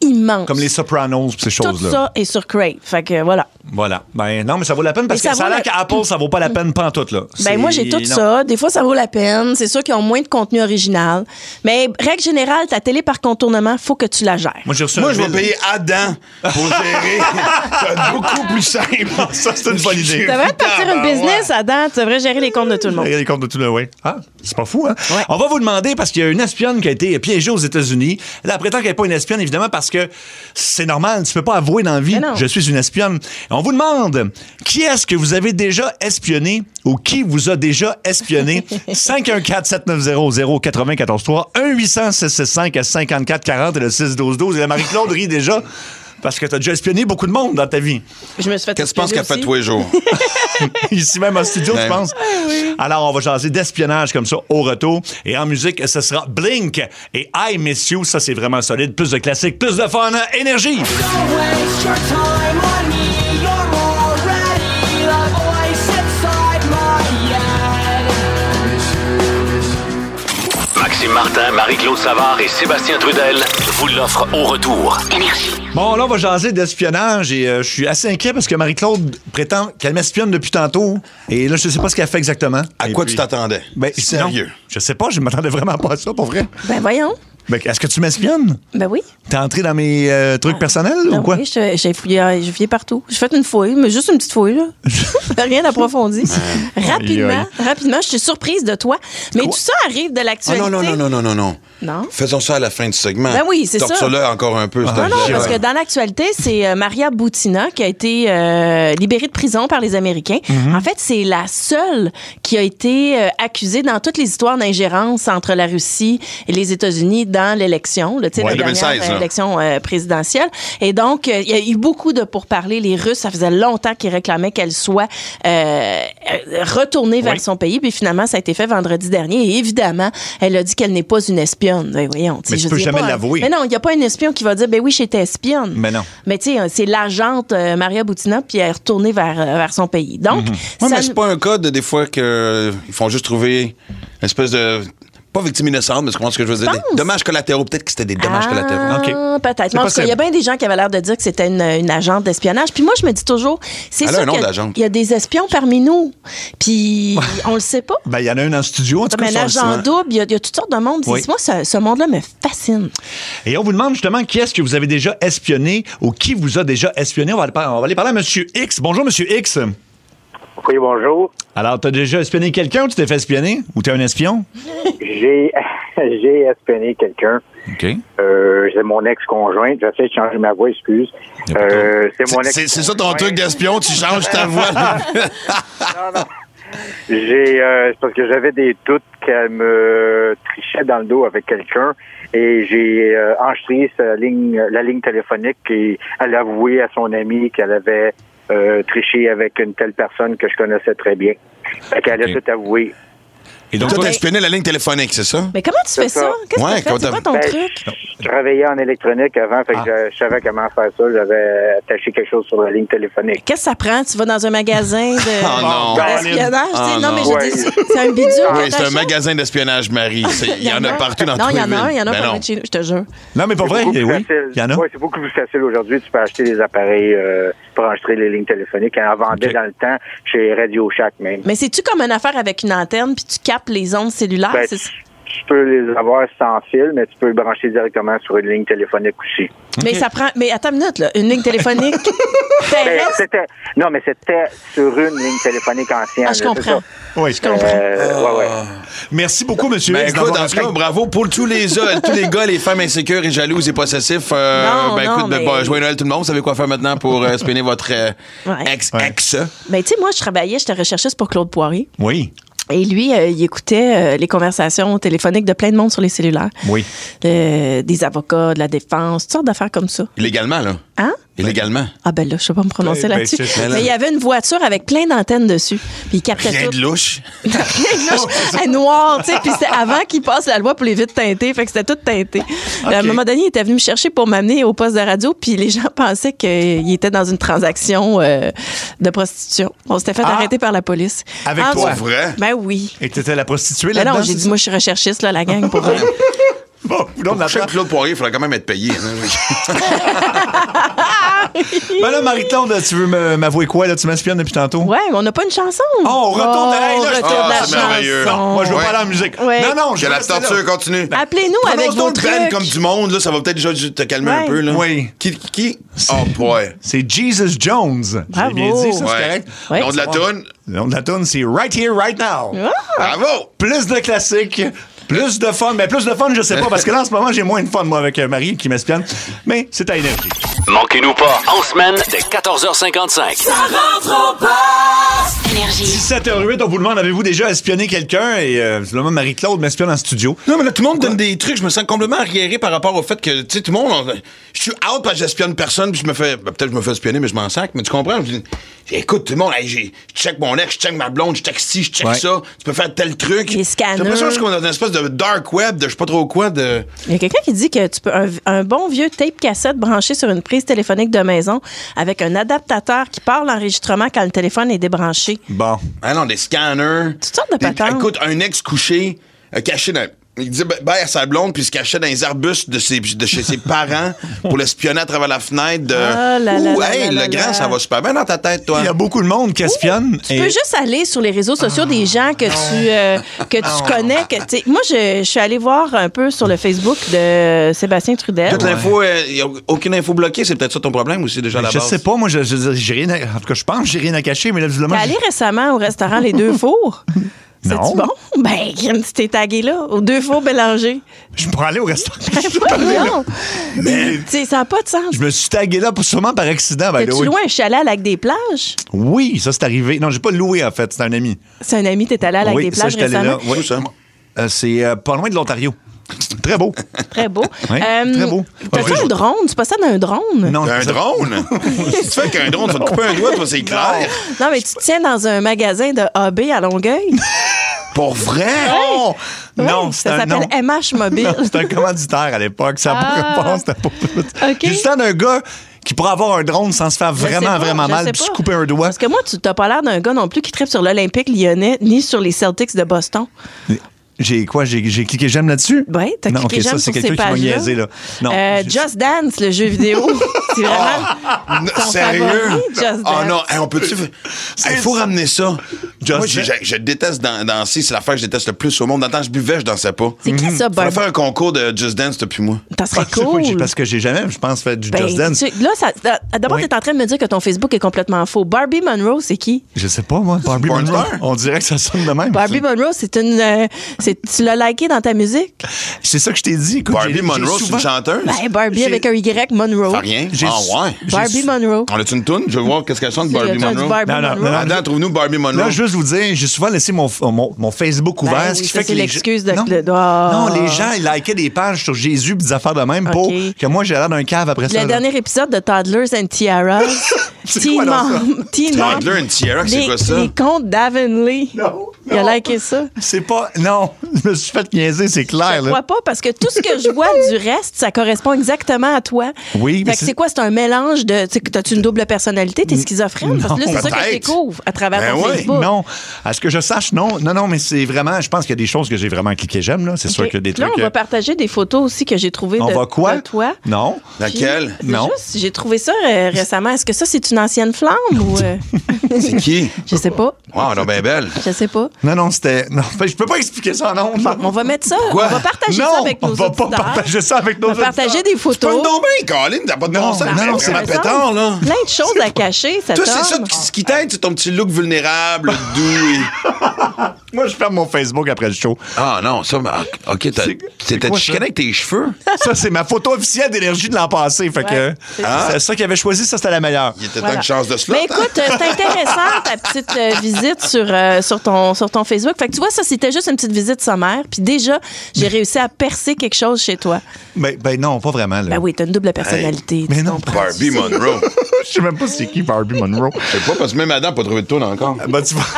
immense. Comme les Sopranos pis ces choses-là. Tout ça est sur Crave. Fait que voilà. Voilà. Ben non, mais ça vaut la peine parce Et que ça ça a vaut l'air la- qu'Apple, ça vaut pas la peine pantoute, là. Ben C'est- moi, j'ai tout non. ça. Des fois, ça vaut la peine. C'est sûr qu'ils ont moins de contenu original. Mais règle générale, ta télé par contournement, faut que tu la gères. Moi, j'ai reçu Moi, un je vais bill. payer Adam pour gérer. Ça va être beaucoup plus simple. Ça, c'est une bonne idée. Tu devrais te partir une business, Adam. Tu devrais gérer les comptes de tout le monde. Regardez les comptes de tout le oui. Ah, c'est pas fou, hein? On va vous demander, parce qu'il y a une espionne qui a été piégée aux États-Unis. Elle elle prétend qu'elle n'est pas une espionne, évidemment, parce que c'est normal. Tu peux pas avouer dans la vie, je suis une espionne. On vous demande, qui est-ce que vous avez déjà espionné ou qui vous a déjà espionné? cinq un quatre, sept neuf zéro, zéro neuf quatre trois, un huit cent, six six cinq, cinquante-quatre quarante et le six douze douze. Et la Marie-Claude rit déjà parce que tu as déjà espionné beaucoup de monde dans ta vie. Je me suis fait Qu'est-ce que tu penses qu'elle fait tous les jours? Ici même en studio, Ben, je pense. Alors, on va jaser d'espionnage comme ça au retour. Et en musique, ce sera Blink et I Miss You. Ça, c'est vraiment solide. Plus de classiques, plus de fun. Énergie! Maxime Martin, Marie-Claude Savard et Sébastien Trudel vous l'offrent au retour. Énergie. Bon, là, on va jaser d'espionnage et euh, je suis assez inquiet parce que Marie-Claude prétend qu'elle m'espionne depuis tantôt. Et là, je sais pas ce qu'elle fait exactement. À quoi tu t'attendais? Ben, Sérieux? non, je sais pas, je m'attendais vraiment pas à ça, pour vrai. Ben voyons. Ben, est-ce que tu m'espionnes? Ben oui. T'es entré dans mes euh, trucs personnels Ben ou quoi? oui, je- j'ai fouillé, j'ai fouillé partout. J'ai fait une fouille, mais juste une petite fouille, là. Rien d'approfondi. Rapidement, Aïe, rapidement, je suis surprise de toi. Mais tout ça arrive de Ah l'actualité. non, non, non, non, non, non, non. Non? Faisons ça à la fin du segment. Ben oui, c'est ça. Torture-le encore un peu. s'il te Non, non, plaît. parce que dans l'actualité, c'est euh, Maria Butina qui a été euh, libérée de prison par les Américains. Mhm. En fait, c'est la seule qui a été euh, accusée dans toutes les histoires d'ingérence entre la Russie et les États-Unis dans l'élection, là, tu sais, Ouais, la dernière deux mille seize, euh, là. élection euh, présidentielle. Et donc, euh, il y a eu beaucoup de pourparlers. Les Russes, ça faisait longtemps qu'ils réclamaient qu'elle soit euh, euh, retournée vers Oui. son pays. Puis finalement, ça a été fait vendredi dernier. Et évidemment, elle a dit qu'elle n'est pas une espionne. Ben, voyons, tu sais, Mais tu je peux veux dire, jamais pas un- l'avouer. Mais non, il n'y a pas un espion qui va dire, ben oui, j'étais espionne. Mais non. Mais tu sais, c'est l'agente euh, Maria Butina, puis elle est retournée vers, euh, vers son pays. Donc, Ouais, ça mais nous- c'est pas un cas de des fois qu'ils font juste trouver une espèce de. Pas victime innocente, mais tu comprends ce que je veux dire? Pense. Des dommages collatéraux. Peut-être que c'était des dommages Ah, collatéraux. peut-être. C'est Mais en tout cas, il y a possible. bien des gens qui avaient l'air de dire que c'était une, une agente d'espionnage. Puis moi, je me dis toujours, c'est Elle a sûr un nom qu'il y a- d'agente. il y a des espions parmi nous. Puis on le sait pas. Ben, il y en a un en studio, en tout Comme cas. un ça, on le agent sait. double, il y, a- il y a toutes sortes de monde. Oui. Moi, ce, ce monde-là me fascine. Et on vous demande justement qui est-ce que vous avez déjà espionné ou qui vous a déjà espionné. On va aller, par- on va aller parler à M. X. Bonjour, M. X. Oui, bonjour. Alors, t'as déjà espionné quelqu'un ou tu t'es fait espionner? Ou t'es un espion? J'ai j'ai espionné quelqu'un. OK. Euh, c'est mon ex-conjointe. J'essaie de changer ma voix, excuse. Euh, c'est mon ex. C'est c'est ça ton truc d'espion, tu changes ta voix. J'ai euh, c'est parce que j'avais des doutes qu'elle me trichait dans le dos avec quelqu'un et j'ai euh, enregistré sa ligne, la ligne téléphonique et elle a avoué à son ami qu'elle avait euh, triché avec une telle personne que je connaissais très bien. Fait qu'elle a tout avoué. Et donc, toi, t'as espionné la ligne téléphonique, c'est ça? Mais comment tu fais ça? Qu'est-ce Ouais, que tu fais? quand C'est quoi t'as- ton Ben, truc? Je travaillais en électronique avant, fait que je, je savais comment faire ça. J'avais attaché quelque chose sur la ligne téléphonique. Qu'est-ce que ça prend? Tu vas dans un magasin de Oh non. d'espionnage? tu sais? Oh non, mais non. je dis, c'est un bidule. Oui, c'est un t'achètes. magasin d'espionnage, Marie. C'est- Il y en a partout dans Non, toutes il y les en villes. a un, il y en a Ben pas non. loin de chez nous, je te jure. Non, mais pas vrai, C'est beaucoup eh plus oui, facile. il y en a. Ouais, c'est beaucoup plus facile aujourd'hui. Tu peux acheter des appareils euh, pour enregistrer les lignes téléphoniques. On en vendait dans le temps chez Radio Shack même. Mais c'est-tu comme une affaire avec une antenne puis tu captes les ondes cellulaires? Ben, C'est- Tu peux les avoir sans fil, mais tu peux le brancher directement sur une ligne téléphonique aussi. Mais ça prend. Mais attends une minute, là. Une ligne téléphonique. Ben, terrestre? c'était, non, mais c'était sur une ligne téléphonique ancienne. Ah, je là, comprends. c'est ça. Oui, je comprends. Euh, ouais, ouais. Merci beaucoup, M. X. Ben écoute, d'avoir dans ce cas, appelé. bravo pour tous les, euh, tous les gars, les femmes insécures et jalouses et possessifs. Euh, Non, ben non, écoute, mais- bon, joyeux Noël tout le monde. Vous savez quoi faire maintenant pour euh, espionner votre euh, Ouais. ex-ex? Ben, tu sais, moi, je travaillais, j'étais recherchiste pour Claude Poirier. Oui. Et lui, euh, il écoutait euh, les conversations téléphoniques de plein de monde sur les cellulaires. Oui. Euh, des avocats, de la défense, toutes sortes d'affaires comme ça. Illégalement, là. Hein? Illégalement. Ah ben là, je sais pas me prononcer Ben, ben, là-dessus. c'est ça. Mais il y avait une voiture avec plein d'antennes dessus. Puis il captait Rien tout. de louche. Rien de louche. Elle est noire, tu sais. Puis c'était avant qu'il passe la loi pour les vitres teintées. Fait que c'était tout teinté. À un moment donné, il était venu me chercher pour m'amener au poste de radio. Puis les gens pensaient qu'il était dans une transaction euh, de prostitution. On s'était fait Ah. arrêter par la police. Avec Ah, toi? ouais. Vrai? Ben oui. Et t'étais la prostituée Ben là-dedans? non, j'ai c'est dit, ça? moi, je suis recherchiste, là, la gang, pour vrai. Bon, Pour coucher avec Claude Poirier, il faudrait quand même être payé. Hein? Ben là, Marie-Claude, tu veux me- m'avouer quoi, là? Tu m'espionnes depuis tantôt? Ouais, mais on n'a pas une chanson. Oh, on retourne de hey, là, je- retourne de la Ah, c'est merveilleux. chanson. Non, moi, je veux Ouais. pas aller en musique. Ouais. Non, non, je Que veux la rester là. torture continue. Appelez-nous avec Prononce vos donc une band trucs. comme du monde, là, ça va peut-être déjà te calmer Ouais. un peu. Là. Oui. Qui? qui? Oh, boy. C'est Jesus Jones. Bravo. J'ai bien dit, ça, c'est Ouais. correct? Ouais. Le nom de la toune. Le nom de la tune, c'est Right Here, Right Now. Ah. Bravo! Plus de classiques, plus de fun. Mais plus de fun, je sais pas, parce que là, en ce moment, j'ai moins de fun, moi, avec euh, Marie qui m'espionne. Mais c'est à énergie. Manquez-nous pas, en semaine, dès quatorze heures cinquante-cinq. Ça rentre au poste. Énergie. dix-sept heures huit, on vous demande, avez-vous déjà espionné quelqu'un? Et euh, là, Marie-Claude m'espionne en studio. Non, mais là, tout le monde donne des trucs. Je me sens complètement arriéré par rapport au fait que, tu sais, tout le monde. on- Je suis out parce que j'espionne personne, puis je me fais. Ben, peut-être que je me fais espionner, mais je m'en sac. Mais tu comprends? Je dis, écoute, tout le monde, hey, j'ai- je check mon ex, je check ma blonde, je check ci, je check Ouais. ça. Tu peux faire tel truc. Les scanners. J'ai l'impression que je suis comme dans une espèce de dark web, de je sais pas trop quoi, de. Il y a quelqu'un qui dit que tu peux un, un bon vieux tape cassette branché sur une prise téléphonique de maison avec un adaptateur qui part l'enregistrement quand le téléphone est débranché. Bon. Ah non, des scanners. Toutes sortes de Des- patentes. Écoute, un ex couché, euh, caché dans. Il disait bye à sa blonde, puis il se cachait dans les arbustes de, ses, de chez ses parents pour l'espionner à travers la fenêtre. De... Ah là là Ouh, là hey, là le là grand, là. ça va super bien dans ta tête, toi. Il y a beaucoup de monde qui espionne. Tu peux juste aller sur les réseaux sociaux des gens que tu euh, que tu connais. Que, tu sais, moi, je, je suis allée voir un peu sur le Facebook de Sébastien Trudel. Toute l'info, il n'y a aucune info bloquée, c'est peut-être ça ton problème aussi déjà à la Je base. sais pas, moi, je, je- j'ai rien à, en tout cas, je pense que j'ai rien à cacher, mais là, visiblement, T'es allé récemment au restaurant Les Deux Fours. Non. C'est-tu bon? Ben, Kim, tu t'es tagué là, aux Deux Fours mélangés. je pourrais aller au restaurant. Non! Mais Tu sais, ça n'a pas de sens. je me suis tagué là, sûrement par accident. by the T'es-tu way. loin un chalet à Lac des Plages? Oui, ça, c'est arrivé. Non, j'ai pas loué, en fait. C'est un ami. C'est un ami, t'es allé à Lac oui, des ça, Plages j'étais allé récemment? là. Oui, ça. Euh, c'est euh, pas loin de l'Ontario. Très beau. Très beau. Oui, Euh, très beau. T'as-tu Ouais, un je- drone? Tu possèdes un drone? Non, Un ça- drone? Si tu fais qu'un drone, tu vas te couper un doigt, toi, c'est clair. Non, mais tu te tiens dans un magasin de A B à Longueuil. Pour vrai? Non! Ouais, Non, c'est ça un s'appelle non. M H Mobile. C'était un commanditaire à l'époque. Ça n'a Ah. pas réponse. C'était pas tout. OK. J'ai du temps d'un gars qui pourrait avoir un drone sans se faire Je sais vraiment, pas, vraiment je mal sais puis se pas. couper un doigt. Parce que moi, tu n'as pas l'air d'un gars non plus qui tripe sur l'Olympique lyonnais ni sur les Celtics de Boston. J'ai quoi? J'ai j'ai cliqué j'aime là-dessus? Oui, t'as Non, cliqué ok, j'aime ça, c'est sur ces quelqu'un qui m'a pages-là. niaisé, là. Non. Euh, j'ai- Just Dance, le jeu vidéo. C'est vraiment ton Sérieux? favori, Just Oh Dance. non, hey, on peut-tu. Il faut ramener ça. Just Moi, je, Dance. je- je déteste dan- danser. C'est l'affaire que je déteste le plus au monde. Dans le temps, je buvais, je dansais pas. C'est qui ça, Il faudrait Barb? faire un concours de Just Dance depuis moi. Ça serait Ah, oui, j'ai- cool. parce que j'ai jamais, je pense, fait du Ben, Just Dance. tu- là, ça- d'abord, Oui. tu es en train de me dire que ton Facebook est complètement faux. Barbie Monroe, c'est qui? Je sais pas, moi. Barbie porn Monroe. star? On dirait que ça sonne de même. Barbie Monroe, c'est une. euh, c'est- tu l'as liké dans ta musique? C'est ça que je t'ai dit. Écoute, Barbie j'ai- Monroe, j'ai c'est une souvent- chanteuse? Ben, Barbie J'ai- avec un Y, Monroe. Fait rien. J'ai- Ah ouais. Barbie Monroe. On a-tu une toune? Je veux voir qu'est-ce qu'elle chante, C'est Barbie le- du Monroe. Barbie Non, non, Monroe. non, non. Attends, trouve-nous Barbie Monroe. Là, juste vous dire, j'ai souvent laissé mon, mon, mon Facebook ouvert. Ben ce oui, qui ça, fait que c'est les l'excuse gens- de- Non, de- Ah. non, les gens, ils likaient des pages sur Jésus et des affaires de même pour OK. que moi, j'ai l'air d'un cave après ça. Le là. dernier épisode de Toddlers and Tiaras. C'est Teen quoi, donc, ça? Mom. Teen Mom. Toddler and Tiara, c'est Les- quoi ça? Les contes d'Avonlea. Non, Il a non. liké ça. C'est pas. Non, je me suis fait niaiser, c'est clair. Je là. crois pas, parce que tout ce que je vois du reste, ça correspond exactement à toi. Oui, Fait mais que c'est- c'est quoi? C'est un mélange de. Tu sais, t'as-tu une double personnalité? T'es schizophrène? Parce que là, c'est ça que je Peut-être. découvre à travers Ben ton oui. Facebook. Non, à ce que je sache, non. Non, non, mais c'est vraiment. Je pense qu'il y a des choses que j'ai vraiment cliqué j'aime, là. C'est sûr OK. qu'il y a des Là, trucs. on euh, va partager des photos aussi que j'ai trouvées on de, va quoi? de toi. Non. Laquelle? C'est Non. juste, j'ai trouvé ça euh, récemment. Est-ce que ça, c'est une ancienne flamme ou. euh, C'est qui? Je sais pas. Wow, elle est bien belle. Je sais pas. Non, non, c'était. Non, fait, je peux pas expliquer ça en ondes. Bon, on va mettre ça. Quoi? On va partager Non, ça avec nos on va pas auditeurs. partager ça avec nos On va partager des C'est pas photos. une donc bien, Colin, t'as pas de bon sens. non, non, c'est c'est ma Ça pétard, là. Plein de choses à cacher, cet Toi, c'est ça homme. qui- ce qui t'aide, c'est ton petit look vulnérable, doux. et- Moi, je ferme mon Facebook après le show. Ah non, ça, mais, ah, OK, t'as- C'est- c'est t'étais quoi, chicané ça? avec tes cheveux. Ça, c'est ma photo officielle d'énergie de l'an passé. Fait que. Ouais, c'est ça. C'est ça qu'il avait choisi, ça, c'était la meilleure. Il était Voilà. temps une chance de cela. Mais écoute, euh, c'est intéressant ta petite euh, visite sur, euh, sur, ton, sur ton Facebook. Fait que tu vois, ça, c'était juste une petite visite sommaire. Puis déjà, j'ai réussi à percer quelque chose chez toi. Ben, ben non, pas vraiment. Là. Ben oui, t'as une double personnalité. Mais tu non, comprends. Barbie Monroe. Je sais même pas c'est qui Barbie Monroe. Je sais pas, parce que même Adam n'a pas trouvé de tourne encore. Ben, tu vois.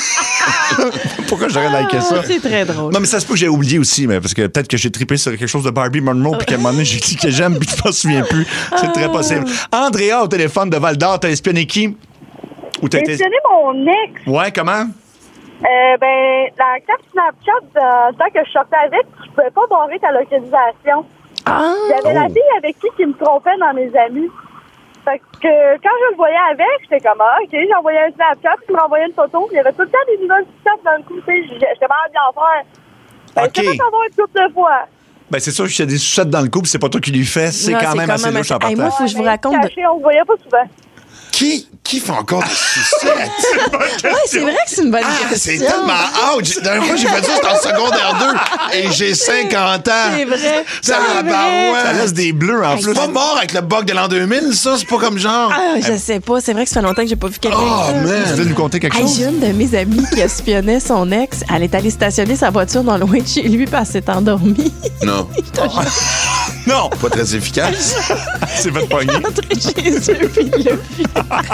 Pourquoi j'aurais liké ça? Ah, c'est très drôle. Non, mais ça se peut que j'ai oublié aussi, mais parce que peut-être que j'ai trippé sur quelque chose de Barbie Monroe, puis qu'à un moment donné, j'ai cliqué j'aime, puis je m'en souviens plus. C'est très possible. Andrea, au téléphone de Val d'Or, t'as espionné qui? Ou t'as J'ai été. espionné mon ex. Ouais, comment? Euh, ben, la carte Snapchat, dans le temps que je sortais avec, tu pouvais pas barrer ta localisation. Ah! J'avais la fille avec qui qui me trompait dans mes amis. Fait que quand je le voyais avec, j'étais comme, ah, OK, j'ai envoyé un Snapchat, puis il m'a envoyé une photo, puis il y avait tout le temps des nouvelles petites dans le cou, tu sais, j'étais mal bien faire. Ben, OK. je sais pas savoir une couple de fois. Ben, c'est sûr que s'il y a des sucettes dans le couple, c'est pas toi qui lui fais. C'est Non, quand c'est même quand assez même louche en assez- Hey, partant. moi, faut que je vous Ben, raconte de- caché, on se voyait pas souvent. Qui, qui fait encore des sucettes? Ouais, c'est vrai que c'est une bonne Ah, question. c'est tellement out! J'ai- La dernière fois, j'ai fait ça, c'était en secondaire deux. Et j'ai cinquante ans. C'est vrai. Ça, C'est la vrai. barouette. Ça laisse des bleus en C'est plus. pas mort avec le bug de l'an deux mille, ça? C'est pas comme genre. Ah, je sais pas. C'est vrai que ça fait longtemps que j'ai pas vu quelqu'un. Oh, comme ça. man. Tu veux nous conter quelque Hey, chose? j'ai une de mes amies qui espionnait son ex. Elle est allée stationner sa voiture dans loin de chez lui parce qu'elle s'est endormie. Non. Non! Pas très efficace. C'est votre poignet. Rentrée chez eux, puis il l'a vu.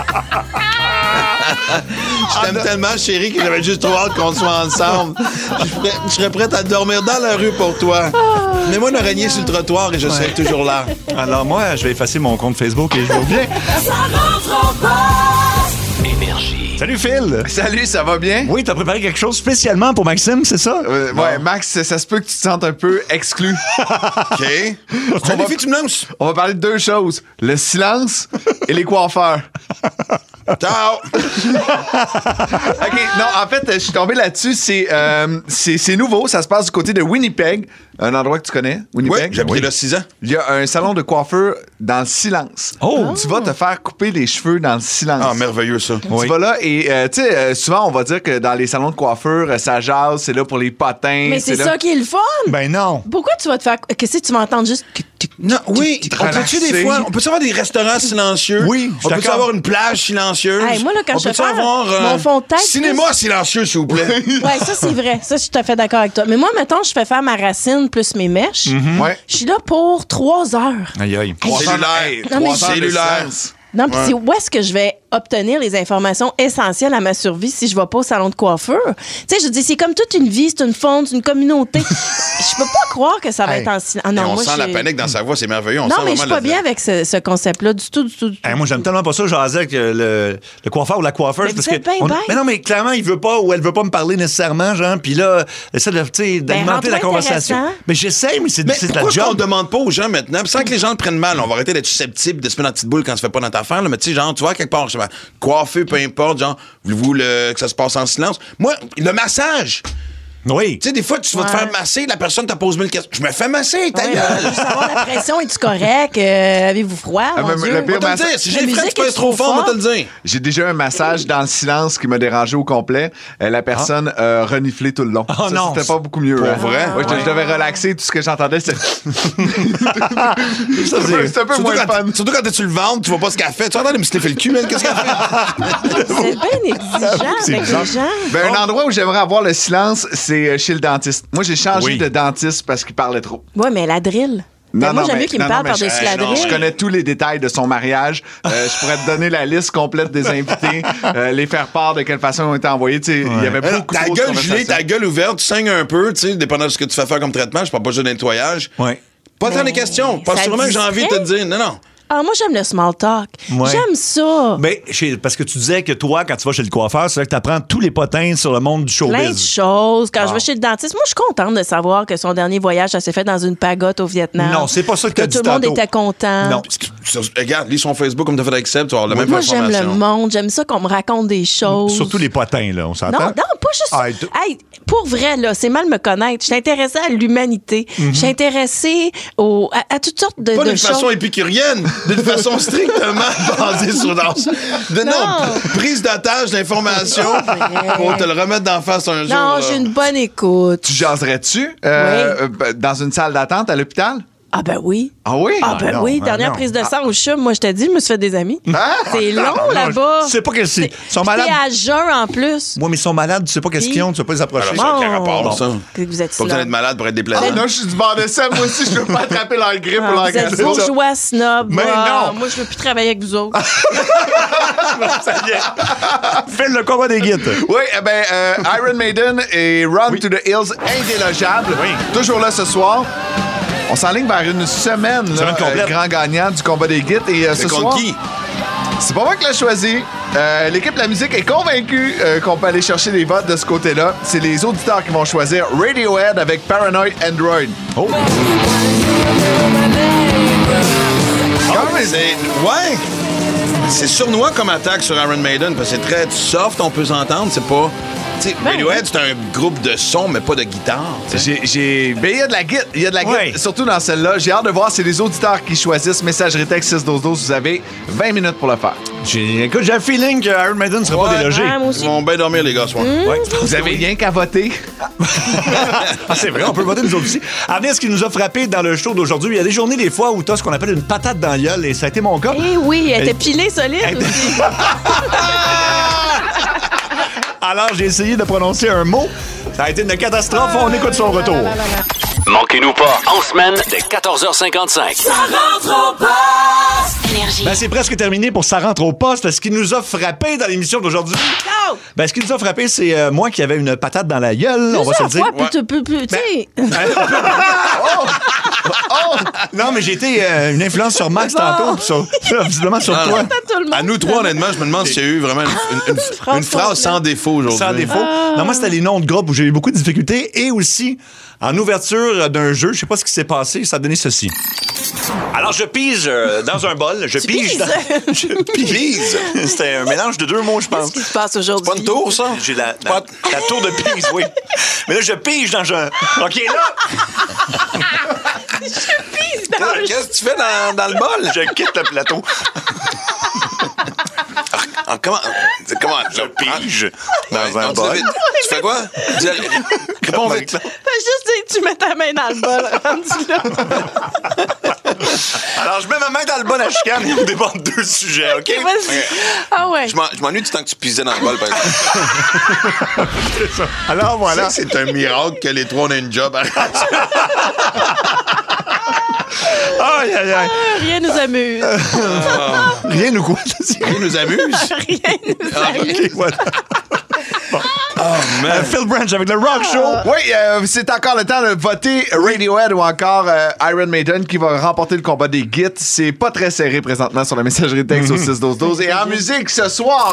Je t'aime tellement, chérie, que j'avais juste trop hâte qu'on soit ensemble. Je serais, je serais prête à dormir dans la rue pour toi. Mets-moi une araignée sur le trottoir et je serai toujours là. Alors, moi, je vais effacer mon compte Facebook et je vous reviens. Énergie. Salut, Phil! Salut, ça va bien? Oui, t'as préparé quelque chose spécialement pour Maxime, c'est ça? Euh, ouais, Max, ça se peut que tu te sentes un peu exclu. OK. C'est un défi que tu me lances. On va parler de deux choses, le silence et les coiffeurs. Ciao! OK, non, en fait, je suis tombé là-dessus. C'est, euh, c'est, c'est nouveau. Ça se passe du côté de Winnipeg, un endroit que tu connais, Winnipeg. Oui, j'ai habité là six ans. Il y a un salon de coiffeur dans le silence. Oh! Tu vas te faire couper les cheveux dans le silence. Ah, merveilleux, ça. Tu vas là et, euh, tu sais, euh, souvent, on va dire que dans les salons de coiffeur, euh, ça jase, c'est là pour les potins. Mais c'est là- ça qui est le fun. Ben non. Pourquoi tu vas te faire. Qu'est-ce que tu vas entendre juste. Non, oui, on relaxer. peut-tu des fois, on peut avoir des restaurants silencieux? Oui, je On suis peut-tu d'accord. avoir une plage silencieuse? Hey, moi, là, quand on je peut-tu fais faire avoir mon fond de tête, cinéma plus- silencieux, s'il vous plaît? Ouais, ça, c'est vrai. Ça, je suis tout à fait d'accord avec toi. Mais moi, mettons, je fais faire ma racine plus mes mèches. Ouais. Je suis là pour trois heures. Aïe, aïe. Cellulaire. Non, mais- Trois heures de Cellulaire. silence. Non, puis Ouais. c'est où est-ce que je vais obtenir les informations essentielles à ma survie si je vais pas au salon de coiffeur? Tu sais, je dis, c'est comme toute une vie, c'est une fonte, c'est une communauté. Je peux pas croire que ça va Hey. être en silence. Ah Et non, on moi, sent la j'ai- panique dans sa voix, c'est merveilleux. On Non, sent mais je suis vraiment pas la- bien avec ce, ce concept-là du tout, du tout, du tout. Hey, moi, j'aime tellement pas ça, jaser avec euh, le, le coiffeur ou la coiffeuse. Mais parce vous êtes que bien on- bête. Mais non, mais clairement, il veut pas ou elle veut pas me parler nécessairement, genre. Puis là, essaie de, tu sais, d'alimenter rends-toi la conversation. intéressant. Mais j'essaie, mais c'est Mais c'est de la pourquoi qu'on job. demande pas aux gens maintenant, sans que les gens le prennent mal, on va arrêter d'être susceptible de se mettre dans la petite boule quand ça fait pas notre affaire, là, mais tu sais, genre, tu vois, quelque part, je sais pas, coiffé, peu importe, genre, voulez-vous le- que ça se passe en silence? Moi, le massage! Oui. Tu sais, des fois, tu vas te Ouais. faire masser, la personne te pose mille questions. Je me fais masser, ta Ouais, gueule! je veux savoir la pression, es-tu correct? Euh, avez-vous froid? Ah, mon mais Dieu? le pire On va te le massage- dire, si La j'ai les freins, musique tu peux est être trop trop fort, on va te le forte. dire. J'ai déjà eu un massage dans le silence qui m'a dérangé au complet. Euh, la personne euh, reniflait tout le long. Oh Ça, non. C'était pas beaucoup mieux. Pour hein. vrai? Ouais, je, Ouais. je devais relaxer. Tout ce que j'entendais, c'était... Ça, c'est un peu Surtout moins quand, fun. surtout quand t'es sur le ventre, tu vois pas ce qu'elle fait. Tu entends, elle me sniffer le cul, man. Qu'est-ce qu'elle fait? C'est bien exigeant C'est avec bizarre. les gens. Ben, un endroit où j'aimerais avoir le silence, c'est euh, chez le dentiste. Moi, j'ai changé Oui. de dentiste parce qu'il parlait trop. Ouais, mais la drill. Ben, moi, j'aime mais- mieux qu'il me non, parle non, mais par-dessus je- la non, drill. Je connais tous les détails de son mariage. Euh, je pourrais te donner la liste complète des invités, euh, les faire part de quelle façon ils ont été envoyés. Tu sais, il y avait Mais non, beaucoup ta trop de gueule conversations. gelée, ta gueule ouverte, tu saignes un peu, tu sais, dépendant de ce que tu fais faire comme traitement. Je parle pas juste de nettoyage. Ouais. Pas tant des questions. Pense ça sûrement que j'ai envie de te distrait. dire. Non, non. Ah, moi, j'aime le small talk. Ouais. J'aime ça. Mais chez- parce que tu disais que toi, quand tu vas chez le coiffeur, c'est là que tu apprends tous les potins sur le monde du Plein de showbiz. choses. Quand Ah. je vais chez le dentiste, moi, je suis contente de savoir que son dernier voyage, ça s'est fait dans une pagote au Vietnam. Non, c'est pas ça que Que t'as dit tout le monde tantôt. était content. Non. Sur- Regarde, lis son Facebook comme tu as fait avec Seb, tu vas avoir la même Moi, j'aime information. le monde. J'aime ça qu'on me raconte des choses. Surtout les potins, là, on Non, s'entend? non, pas juste. Ah, et t- Hey, pour vrai, là, c'est mal me connaître. Je suis intéressée à l'humanité. Mhm. Je suis intéressée au, à, à toutes sortes de, Pas de d'une choses. façon épicurienne, d'une façon strictement basée sur dans, de, non. Non. prise d'otage d'informations pour te le remettre d'en face un jour. Non, là. j'ai une bonne écoute. Tu jaserais-tu euh, euh, dans une salle d'attente à l'hôpital? Ah ben oui. Ah oui? Ah ben non, oui, ah dernière non. prise de sang au chum, moi je t'ai dit, je me suis fait des amis. Ah! C'est long là-bas. Je sais pas qu'est-ce qu'ils sont Puis malades. t'es à jeun en plus. Moi, mais ils sont malades, tu sais pas qu'est-ce qu'ils ont, tu sais pas les approcher. Alors, ça, Bon. quel rapport, ça? Que vous êtes Pas besoin là. d'être malade pour être déplacé. Ah non, je suis du bord de ça. Moi aussi, je veux pas attraper leur grippe ou Ah, leur vous êtes grippe. bourgeois snob. Mais Ah, non. Moi, je veux plus travailler avec vous autres. Ça y est. Fais le combat des guides. Oui, eh ben, euh, Iron Maiden et Run to the Hills, indélogeable. Oui. Toujours là ce soir. On s'enligne vers une semaine, là, Semaine complète. euh, grand gagnant du combat des guides. Et euh, C'est ce contre soir, qui? C'est pas moi qui l'ai choisi. Euh, l'équipe de la musique est convaincue euh, qu'on peut aller chercher des votes de ce côté-là. C'est les auditeurs qui vont choisir Radiohead avec Paranoid Android. Oh! Ah, mais c'est... Ouais! C'est sournois comme attaque sur Iron Maiden, parce que c'est très soft, on peut s'entendre. C'est pas... Tu sais, Radiohead, c'est un groupe de son, mais pas de guitare. J'ai, j'ai... Ben, il y a de la guitare, il y a de la Ouais. guitare, surtout dans celle-là. J'ai hâte de voir, c'est les auditeurs qui choisissent. Messagerie texte six douze douze, vous avez vingt minutes pour le faire. J'ai, écoute, j'ai un feeling que Iron Maiden ne sera pas délogé. Ah, moi aussi. Ils vont bien dormir, les gars, ce soir. Ouais, Vous avez rien qu'à voter. Ah, c'est vrai, on peut voter nous autres aussi. À venir, ce qui nous a frappé dans le show d'aujourd'hui, il y a des journées, des fois, où tu as ce qu'on appelle une patate dans la gueule, et ça a été mon cas. Eh oui, elle était Elle- pilée solide Elle- aussi. Alors, j'ai essayé de prononcer un mot. Ça a été une catastrophe. On écoute son retour. Manquez-nous pas, en semaine, dès quatorze heures cinquante-cinq. Ça rentre au poste. Énergie. Ben, c'est presque terminé pour Ça rentre au poste. Ce qui nous a frappé dans l'émission d'aujourd'hui, ben, ce qui nous a frappé, c'est euh, moi qui avais une patate dans la gueule, on va se le dire. Fois, plus, plus, plus, tu sais. Oh! Oh! Non, mais j'ai été euh, une influence sur Max tantôt, puis sur, sur- visiblement sur Non, toi. non. À nous trois, honnêtement, je me demande s'il y a eu vraiment une, une- une- une phrase sans défaut aujourd'hui. Sans défaut. Non, moi, c'était les noms de groupes où j'ai eu beaucoup de difficultés et aussi en ouverture d'un jeu, je sais pas ce qui s'est passé, ça a donné ceci. Alors, je pige euh, dans un bol. Je Tu pige. pises? Dans... Je pige. C'était un mélange de deux mots, je pense. Qu'est-ce qui se passe aujourd'hui? C'est pas une tour, ça? J'ai la, la, la tour de pise, oui. Mais là, je pige dans un. OK, là. Je pisse dans le... Qu'est-ce que tu fais dans, dans le bol? Je quitte le plateau. Ah, comment? Comment? Je pige dans Ouais, un non, bol. tu, tu fais quoi? Dis- Réponds vite. T'as juste dit que tu mets ta main dans le bol. rendu là. Alors, je mets ma main dans le bol à chicane et on débat de deux sujets, OK? Ok, vas-y. Ah ouais. Je m'en- je m'ennuie du temps que tu pisais dans le bol, par exemple. C'est ça. Alors, voilà. Tu sais que c'est un miracle que les trois on ait une job à Aïe, aïe, aïe. Ah, rien nous amuse. Rien ou quoi? Rien nous amuse. Rien nous Ah, amuse. OK, voilà. Oh, man. Euh, Phil Branch avec le Rock Show. Oui, euh, c'est encore le temps de voter Radiohead ou encore euh, Iron Maiden qui va remporter le combat des Gits. C'est pas très serré présentement sur la messagerie texte au six douze douze. Et en musique ce soir...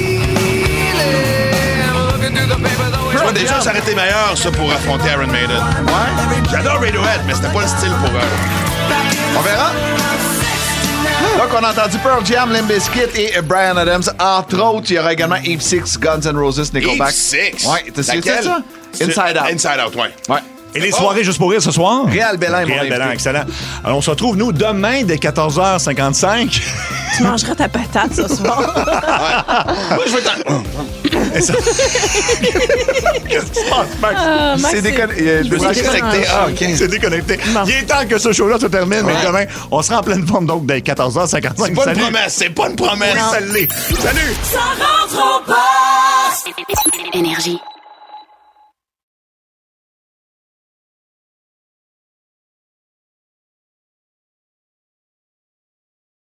Je vois déjà, ça aurait été meilleur, ça, pour affronter Iron Maiden. Ouais? J'adore Radiohead, mais c'était pas le style pour eux. On verra. Donc, on a entendu Pearl Jam, Limp Bizkit et Bryan Adams. Entre autres, il y aura également Eve Six, Guns N' Roses, Nickelback. Eve Six? Ouais, t'as su Laquelle? ça? Inside Out. Inside Out, ouais. Ouais. Et les soirées juste pour rire ce soir? Réal Bellin, mon Réal invité. Bellin, excellent. Alors, on se retrouve, nous, demain, dès quatorze heures cinquante-cinq. Tu mangeras ta patate ce soir. Moi, je veux t'en... Qu'est-ce qui se passe, Max? Ah, Max, C'est c'est- décon- il y a- Je me suis déconnecté. Ah, OK. C'est déconnecté. Il est temps que ce show-là se termine, mais demain, on sera en pleine forme, donc, dès quatorze heures cinquante-cinq. C'est pas Salut. une promesse, c'est pas une promesse. Oui, ça l'est. Salut! Ça rentre au poste. Énergie.